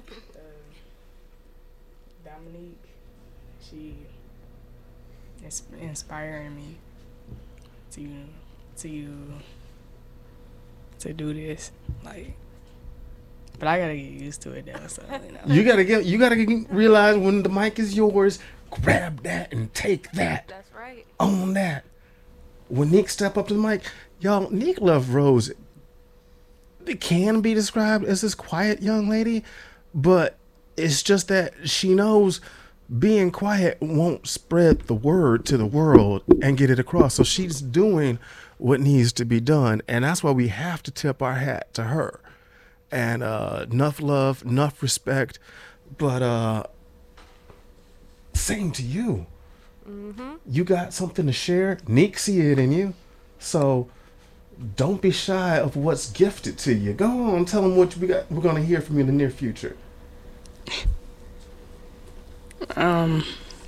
E: Dominique, she is inspiring me to to to do this, like. But I gotta get used to it though. So you know.
B: You gotta get. You gotta get, realize when the mic is yours, grab that and take that.
D: That's right.
B: Own that. When Neek step up to the mic, y'all, Neek Love Rose, it can be described as this quiet young lady, but it's just that she knows being quiet won't spread the word to the world and get it across. So she's doing what needs to be done, and that's why we have to tip our hat to her. And uh, enough love, enough respect, but uh, same to you.
D: Mm-hmm.
B: You got something to share. Neek see it in you, so don't be shy of what's gifted to you. Go on, tell them what we got. We're gonna hear from you in the near future.
E: Um,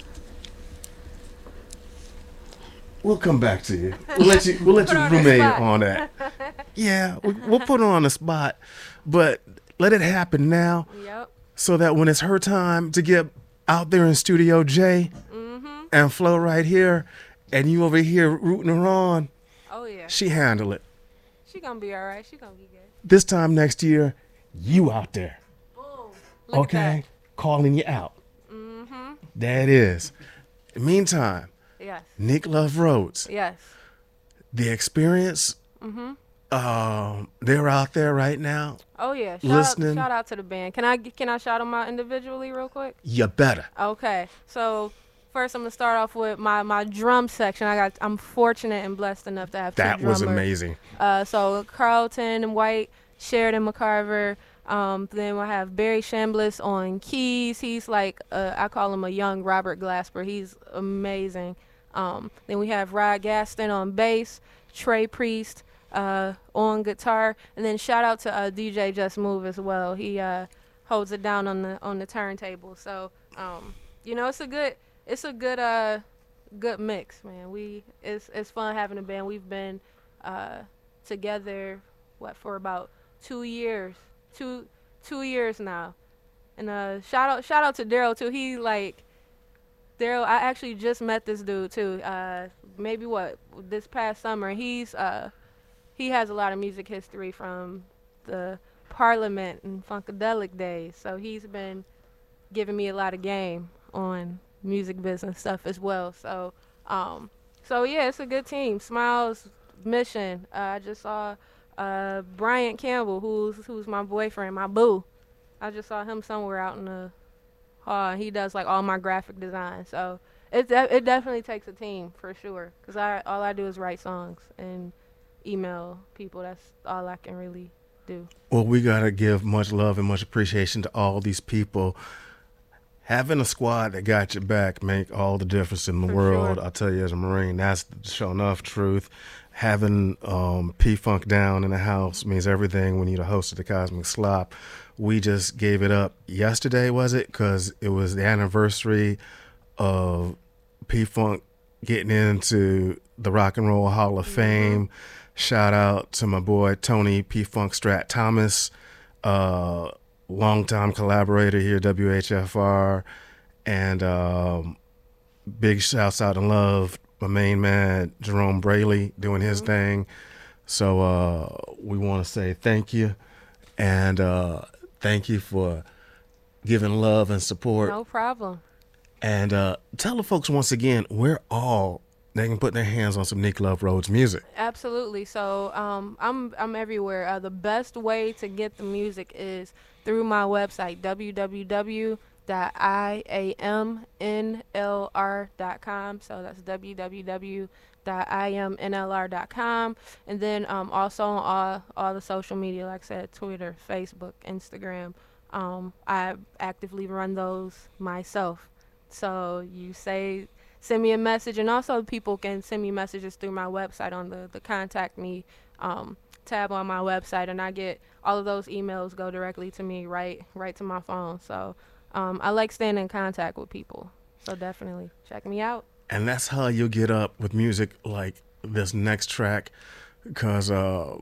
B: We'll come back to you. We'll let you. We'll let
D: Put
B: you
D: her on the
B: ruminate
D: spot.
B: on that. Yeah, we, we'll put her on the spot, but let it happen now,
D: Yep.
B: so that when it's her time to get out there in Studio J
D: Mm-hmm.
B: and Flo right here, and you over here rooting her on,
D: Oh yeah.
B: she handle it.
D: She gonna be all right. She gonna be good.
B: This time next year, you out there.
D: Boom. Look
B: Okay, calling you out.
D: At that. Mm-hmm.
B: That is. In the meantime,
D: Yes.
B: Neek Love Rhodes,
D: Yes.
B: the experience,
D: Mm-hmm.
B: um, they're out there right now.
D: Oh yeah. Shout
B: Listening.
D: Out, shout out to the band. Can I can I shout them out individually real quick?
B: You better.
D: Okay, so first I'm gonna start off with my, my drum section. I got I'm fortunate and blessed enough to have two
B: That
D: drummers.
B: was amazing.
D: Uh, so Carlton and White, Sheridan McCarver. Um, then I have Barry Chambliss on keys. He's like uh, I call him a young Robert Glasper. He's amazing. Um, then we have Rod Gaston on bass, Trey Priest, uh, on guitar, and then shout out to uh, D J Just Move as well. He uh, holds it down on the on the turntable. So um, you know, it's a good it's a good uh good mix, man. We it's it's fun having a band. We've been uh, together what for about two years, two two years now. And uh, shout out shout out to Daryl too. He like Daryl. I actually just met this dude too. Uh, maybe what this past summer. He's uh, he has a lot of music history from the Parliament and Funkadelic days. So he's been giving me a lot of game on music business stuff as well. So um, so yeah, it's a good team. Smiles Mission. Uh, I just saw uh, Bryant Campbell, who's who's my boyfriend, my boo. I just saw him somewhere out in the hall. He does like all my graphic design. So it de- it definitely takes a team for sure. Cause I all I do is write songs and email people. That's all I can really do.
B: Well, we gotta give much love and much appreciation to all these people. Having a squad that got your back make all the difference in the
D: For
B: world.
D: sure.
B: I'll tell you as a Marine, that's the sure enough truth. Having um, P-Funk down in the house means everything when you're the host of the Cosmic Slop. We just gave it up yesterday, was it? Because it was the anniversary of P-Funk getting into the Rock and Roll Hall of Fame. Shout out to my boy Tony P-Funk Strat Thomas, uh, longtime collaborator here at W H F R, and um, big shouts out and love my main man Jerome Braley doing his thing. So uh, we want to say thank you, and uh, thank you for giving love and support.
D: No problem.
B: And uh, tell the folks once again where all they can put their hands on some Nick Love Rhodes music.
D: Absolutely. So um, I'm I'm everywhere. Uh, the best way to get the music is through my website, w w w dot i a m n l r dot com. So that's w w w dot i m n l r dot com. And then um, also on all, all the social media, like I said, Twitter, Facebook, Instagram. Um, I actively run those myself. So you say, send me a message, and also people can send me messages through my website on the, the contact me um, tab on my website, and I get all of those emails go directly to me, right, right to my phone. So um, I like staying in contact with people. So definitely check me out.
B: And that's how you'll get up with music like this next track, because uh,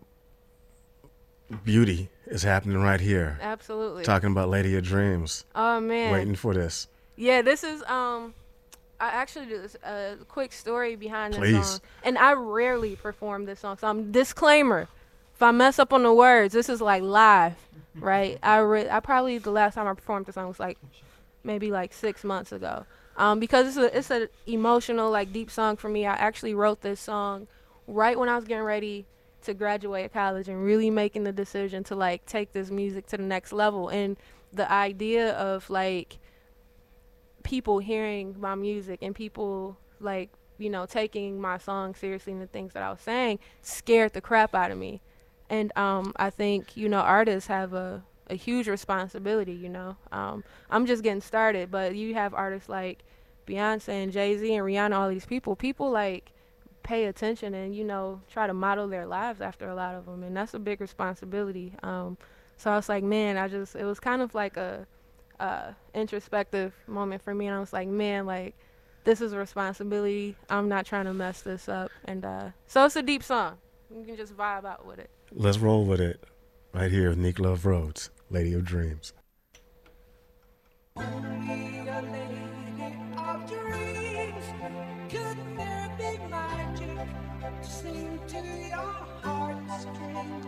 B: beauty is happening right here.
D: Absolutely.
B: Talking about Lady of Dreams.
D: Oh man.
B: Waiting for this.
D: Yeah, this is um. I actually do this a uh, quick story behind this
B: Please.
D: song, and I rarely perform this song. So I'm disclaimer: if I mess up on the words, this is like live, right? I re- I probably the last time I performed this song was like maybe like six months ago. Um, because it's a it's a emotional like deep song for me. I actually wrote this song right when I was getting ready to graduate college and really making the decision to like take this music to the next level. And the idea of like people hearing my music and people like, you know, taking my song seriously and the things that I was saying scared the crap out of me. And um, I think, you know, artists have a, a huge responsibility, you know. Um, I'm just getting started, but you have artists like Beyonce and Jay-Z and Rihanna, all these people. People like pay attention and, you know, try to model their lives after a lot of them. And that's a big responsibility. Um, so I was like, man, I just, it was kind of like a, uh, introspective moment for me, and I was like, man, like this is a responsibility. I'm not trying to mess this up, and uh, so it's a deep song. You can just vibe out with it.
B: Let's roll with it right here with Nick Love Rhodes, Lady of Dreams.
A: Only a lady of dreams. Could there be magic to sing to your heartstrings?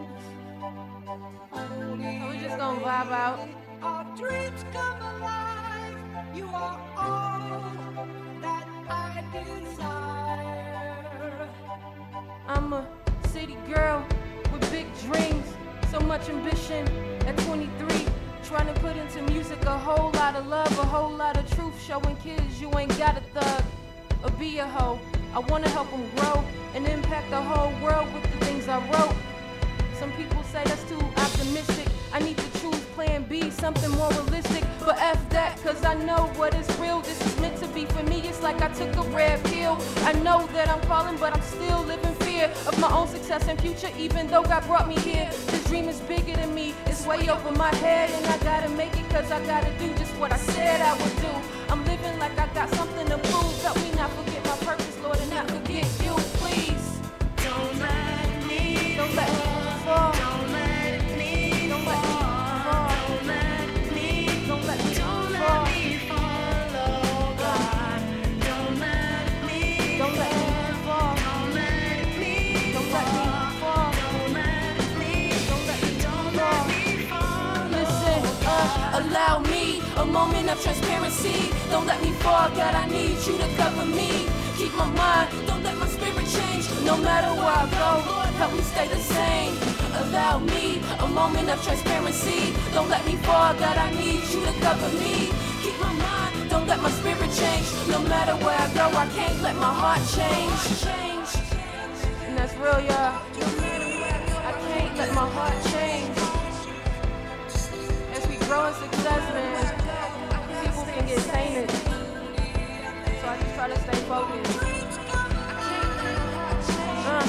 A: Only
D: So we just gonna vibe out.
A: our dreams come alive. You are all that I desire.
D: I'm a city girl with big dreams, so much ambition at twenty-three. Trying to put into music a whole lot of love, a whole lot of truth, showing kids you ain't got a thug or be a hoe. I want to help them grow and impact the whole world with the things I wrote. Some people say that's too optimistic. I need to choose plan B, something more realistic. But F that, cause I know what is real. This is meant to be for me. It's like I took a red pill. I know that I'm falling, but I'm still living fear. fear of my own success and future, even though God brought me here. This dream is bigger than me, it's way over my head, and I gotta make it cause I gotta do just what I said I would do. I'm living like I got something to prove. Help me not forget my purpose, Lord, and not forget you, please.
A: Don't let me
D: Don't let me fall.
A: Don't let me
D: Don't let me fall.
A: Don't let me
D: Don't let me
A: Don't
D: fall.
A: let me fall, oh God. Don't let me
D: Don't let me fall.
A: Don't let me
D: Don't let me fall.
A: Don't let me
D: Don't let me
A: Don't
D: fall.
A: let me fall.
D: Listen, uh, allow me a moment of transparency. Don't let me fall, God, I need you to cover me. Keep my mind, don't let my spirit change. No matter where I go, Lord, help me stay the same. Allow me a moment of transparency. Don't let me fall, God, I need you to cover me. Keep my mind, don't let my spirit change. No matter where I go, I can't let my heart change. And that's real, y'all. I can't let my heart change. As we grow in success, man, people can get tainted. So I just try to stay focused. Uh.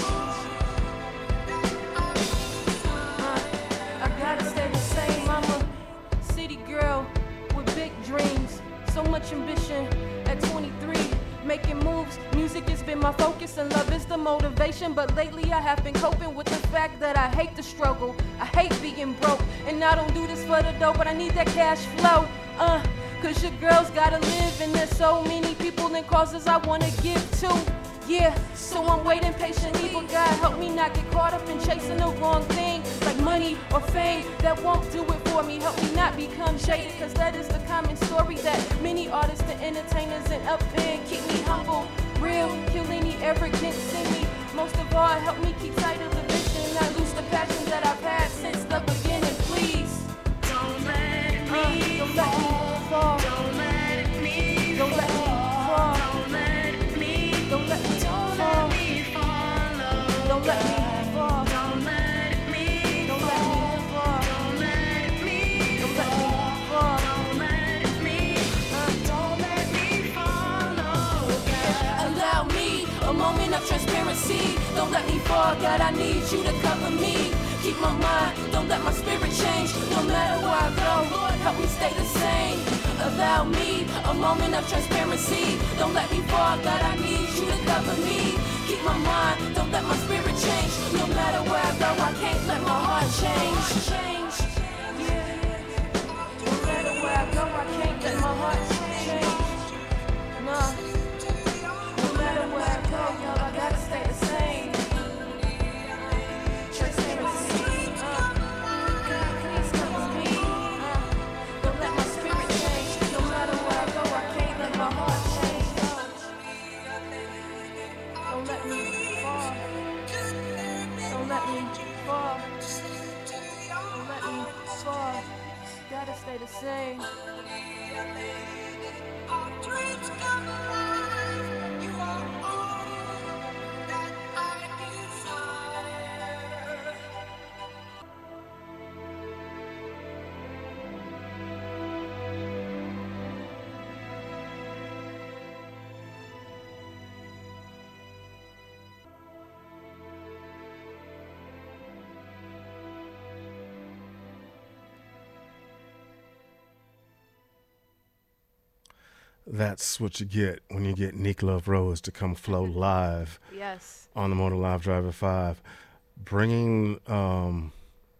D: Uh. I gotta stay the same. I'm a city girl with big dreams, so much ambition at twenty-three. Making moves, music has been my focus and love is the motivation. But lately I have been coping with the fact that I hate the struggle. I hate being broke, and I don't do this for the dough, but I need that cash flow. Uh, cause your girl's gotta live, and there's so many people and causes I wanna give to. Yeah, so I'm waiting patiently, but God help me not get caught up in chasing the wrong thing, like money or fame that won't do it for me. Help me not become shaded, cause that is the common story that many artists and entertainers and up there. Keep me humble, real, kill any arrogance in me. Most of all, help me keep tight of the vision, not lose the passion that I've had since the beginning. Please,
A: Don't let
D: uh,
A: me
D: don't let me fall.
A: Don't let me
D: Don't let me fall.
A: Don't let me
D: Don't let me
A: Don't
D: fall.
A: let me fall, oh
D: Don't let me fall.
A: Don't let me
D: Don't let me fall.
A: Don't let me
D: Don't let me fall.
A: Don't let me Don't let me fall, oh God.
D: Allow me a moment of transparency. Don't let me fall, God, I need you to cover me. Keep my mind, don't let my spirit change. No matter where I go, Lord, help me stay the same. Allow me a moment of transparency. Don't let me fall, God, I need you to cover me. Keep my mind, don't let my spirit change. No matter where I go, I can't let my heart change. Change, yeah. No matter where I go, I can't let my heart change. No. No matter where I go, yo, I gotta stay the same. Transparency, uh, God, please cover me. Uh, don't let my spirit change. No matter where I go, I can't let my heart change. No. Don't let me fall. Don't let me fall. Don't let me fall. Gotta stay the same.
B: That's what you get when you get Neek Love Rose to come flow live
D: Yes.
B: on the Motor Live Driver five. Bringing, um,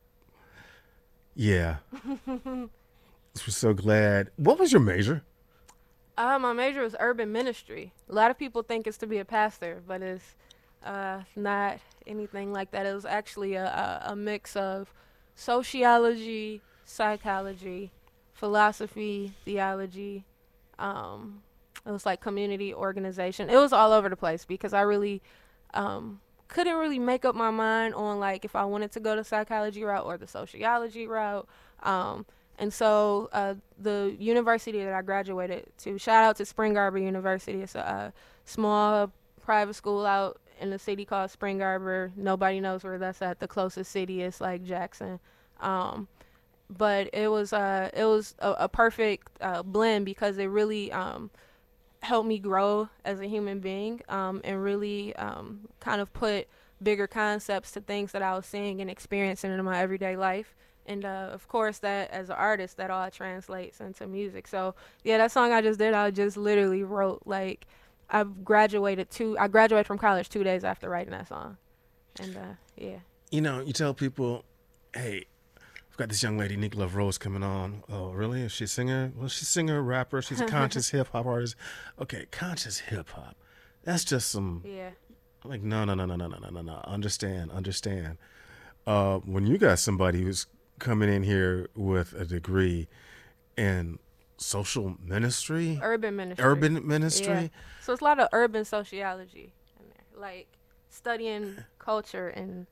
B: yeah. We're so glad. What was your major?
D: Uh, my major was urban ministry. A lot of people think it's to be a pastor, but it's uh, not anything like that. It was actually a, a, a mix of sociology, psychology, philosophy, theology. Um, it was like community organization. It was all over the place because I really um, couldn't really make up my mind on like if I wanted to go the psychology route or the sociology route. Um, And so uh, the university that I graduated to, shout out to Spring Arbor University. It's a, a small private school out in the city called Spring Arbor. Nobody knows where that's at. The closest city is like Jackson. Um, but it was uh, it was a, a perfect uh, blend because it really um, helped me grow as a human being um, and really um, kind of put bigger concepts to things that I was seeing and experiencing in my everyday life. And uh, of course, that as an artist, that all translates into music. So yeah, that song I just did, I just literally wrote like I graduated two. I graduated from college two days after writing that song, and uh, yeah.
B: You know, you tell people, hey, I've got this young lady, Nick Love Rose, coming on. Oh, really? Is she a singer? Well, she's a singer, rapper. She's a conscious hip hop artist. Okay, conscious hip hop. That's just some.
D: Yeah.
B: I'm like, no, no, no, no, no, no, no, no, no. Understand, understand. Uh, when you got somebody who's coming in here with a degree in social ministry,
D: urban ministry,
B: urban ministry.
D: Yeah. So it's a lot of urban sociology in there, like studying culture and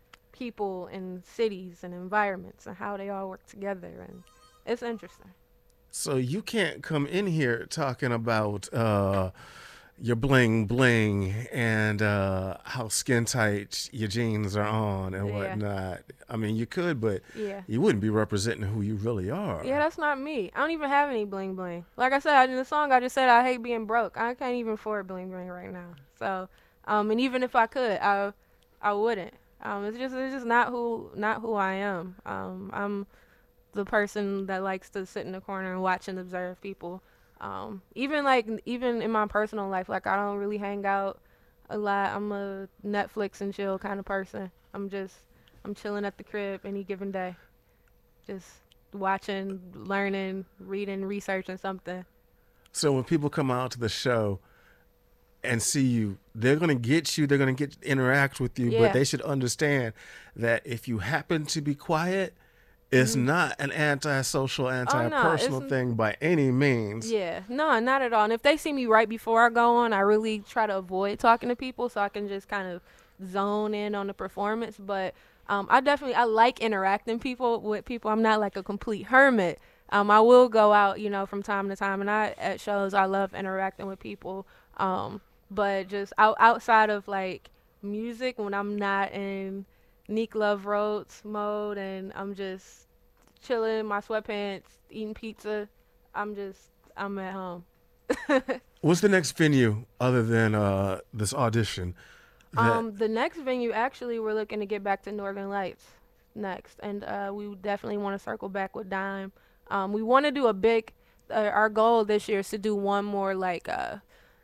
D: people and cities and environments and how they all work together, and it's interesting.
B: So you can't come in here talking about uh, your bling bling and uh, how skin tight your jeans are on and
D: Yeah.
B: whatnot. I mean, you could, but
D: Yeah.
B: you wouldn't be representing who you really are.
D: Yeah, that's not me. I don't even have any bling bling. Like I said in the song, I just said I hate being broke. I can't even afford bling bling right now. So, um, and even if I could, I, I wouldn't. Um, it's just, it's just not who, not who I am. Um, I'm the person that likes to sit in the corner and watch and observe people. Um, even like, even in my personal life, like I don't really hang out a lot. I'm a Netflix and chill kind of person. I'm just, I'm chilling at the crib any given day. Just watching, learning, reading, researching something.
B: So when people come out to the show and see you, they're going to get you, they're going to get interact with you,
D: Yeah.
B: but they should understand that if you happen to be quiet, it's
D: Mhm.
B: not an antisocial, anti-personal
D: it's-
B: thing by any means.
D: Yeah, no, not at all. And if they see me right before I go on, I really try to avoid talking to people so I can just kind of zone in on the performance. But um, I definitely, I like interacting people with people. I'm not like a complete hermit. Um, I will go out, you know, from time to time, and I at shows I love interacting with people. Um, but just out, outside of like music, when I'm not in Neek Love Rhodes mode and I'm just chilling in my sweatpants, eating pizza, I'm just, I'm at home.
B: What's the next venue other than uh, this audition? that-
D: Um, the next venue, actually, we're looking to get back to Northern Lights next, and uh, we definitely want to circle back with Dime. Um, we want to do a big. Uh, our goal this year is to do one more like uh,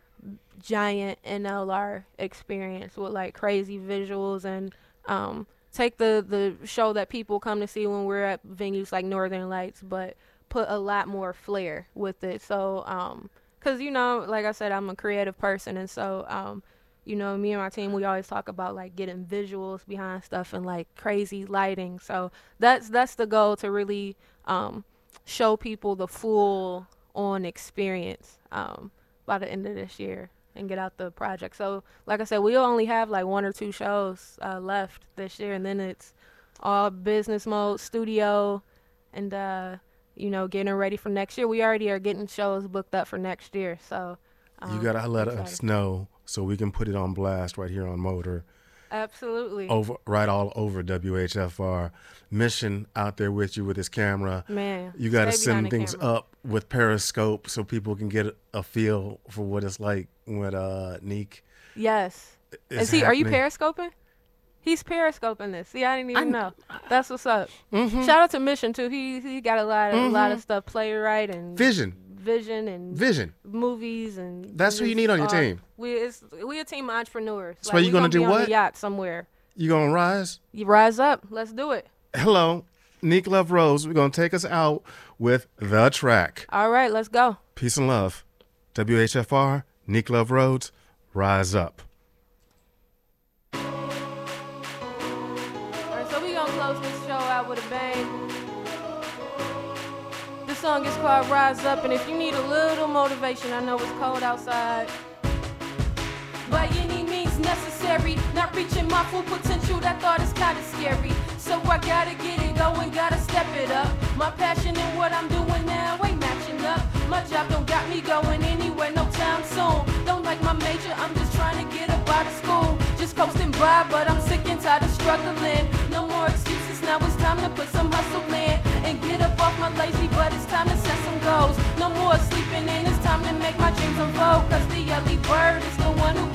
D: giant N L R experience with like crazy visuals and um, take the the show that people come to see when we're at venues like Northern Lights, but put a lot more flair with it. So, um, cause you know, like I said, I'm a creative person, and so um. You know, me and my team, we always talk about like getting visuals behind stuff and like crazy lighting. So that's that's the goal, to really um, show people the full on experience um, by the end of this year and get out the project. So like I said, we'll only have like one or two shows uh, left this year, and then it's all business mode, studio, and uh, you know, getting ready for next year. We already are getting shows booked up for next year. So um,
B: you gotta let
D: excited.
B: us know so we can put it on blast right here on Motor.
D: Absolutely.
B: Over, right all over W H F R. Mission out there with you with his camera.
D: Man,
B: You got to
D: stay behind
B: send
D: the
B: things
D: camera.
B: up with Periscope so people can get a, a feel for what it's like with uh, Neek.
D: Yes.
B: is
D: Is he? Are you
B: happening.
D: periscoping? He's periscoping this. See, I didn't even
B: I-
D: know. That's what's up.
B: Mhm.
D: Shout out to Mission too. He he got a lot of a lot of stuff playwright and
B: Vision.
D: vision and
B: Vision.
D: movies and.
B: That's who you
D: just
B: need on your
D: all-
B: team.
D: We it's we a team of entrepreneurs.
B: So you
D: we
B: gonna do
D: be on
B: what?
D: the yacht somewhere.
B: You going to rise?
D: You rise up. Let's do it.
B: Hello. Neek Love Rose. We're going to take us out with The Track.
D: All right, let's go.
B: Peace and love. W H F R, Neek Love Rhodes, rise up.
D: All right, so we gonna close this show out with a bang. This song is called Rise Up, and if you need a little motivation, I know it's cold outside. By any means necessary, not reaching my full potential, that thought is kinda scary. So I gotta get it going, gotta step it up. My passion and what I'm doing now ain't matching up. My job don't got me going anywhere no time soon. Don't like my major, I'm just trying to get up out of school. Just coasting by, but I'm sick and tired of struggling. No more excuses, now it's time to put some hustle in. And get up off my lazy, but it's time to set some goals. No more sleeping in, it's time to make my dreams unfold. Cause the early bird is the one who gets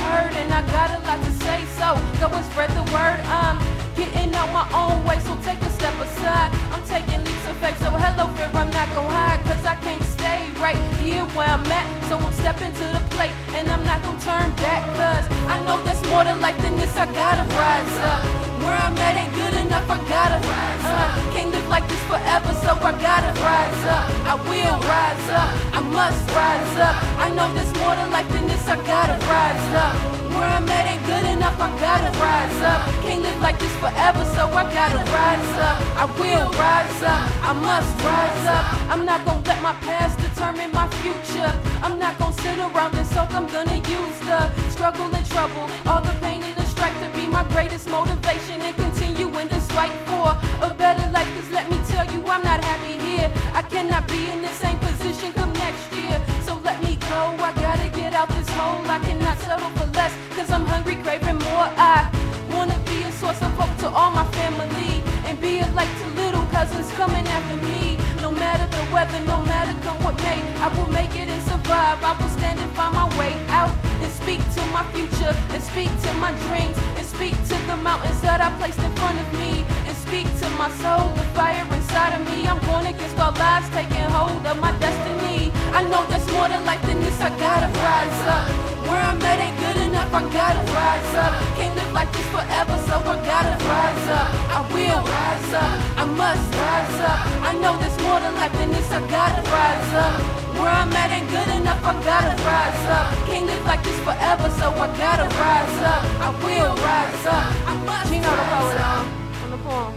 C: heard, and I got a lot to say, so go and spread the word. I'm getting out my own way, so take a step aside. I'm taking leaps of faith, so hello fear, I'm not gon' hide, cause I can't stay right here where I'm at. So I'm stepping to the plate, and I'm not gon' turn back, cause I know there's more to life than this. I gotta rise up. Where I'm at ain't good enough, I gotta rise up. Can't live like this forever, so I gotta rise up. I will rise up, I must rise up. I know there's more to life than this, I gotta rise up. Where I'm at ain't good enough, I gotta rise up. Can't live like this forever, so I gotta rise up. I will rise up, I must rise up. I'm not gonna let my past determine my future. I'm not gonna sit around and soak, I'm gonna use the struggle and trouble, all the pain and the strife to be my greatest motivation, and continue in this fight for a better life. Cause let me tell you, I'm not happy here. I cannot be in the same position come next year. So let me go, I gotta get out this hole. I cannot settle for less, cause I'm hungry, craving more. I wanna be a source of hope to all my family, and be a light to little cousins coming after me. No matter the weather, no matter come what may, I will make it and survive. I will stand and find my way out, and speak to my future, and speak to my dreams, and speak to the mountains that I placed in front of me, and speak to my soul, the fire inside of me. I'm going against all lies, taking hold of my destiny. I know there's more to life than this, I gotta rise up. Where I'm at ain't good enough, I gotta rise up. Can't live like this forever, so I gotta rise up. I will rise up, I must rise up. I know there's more to life than this, I gotta rise up. Where I'm at ain't good enough, I gotta rise up. Can't live like this forever, so I gotta rise up. I will rise up, I must
D: Gino the poet
C: rise up.
D: um, on the poem.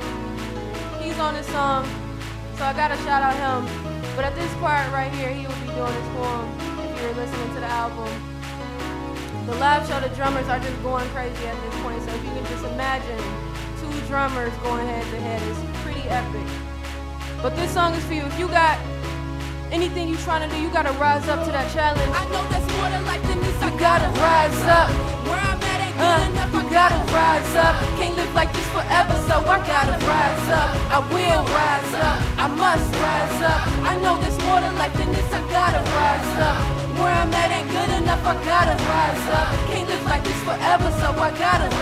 D: He's on this song, so I gotta shout out him. But at this part right here, he will be doing this poem if you're listening to the album. The live show, the drummers are just going crazy at this point, so if you can just imagine two drummers going head to head, it's pretty epic. But this song is for you. If you got anything you're trying to do, you gotta rise up to that challenge.
C: I know there's more to life than this, I gotta rise up. Where I'm at ain't good
D: Uh,
C: enough, I gotta rise up. Can't live like this forever, so I gotta rise up. I will rise up, I must rise up. I know there's more to life than this, I gotta rise up. Where I'm at ain't good enough, I gotta rise up. Can't live like this forever, so I gotta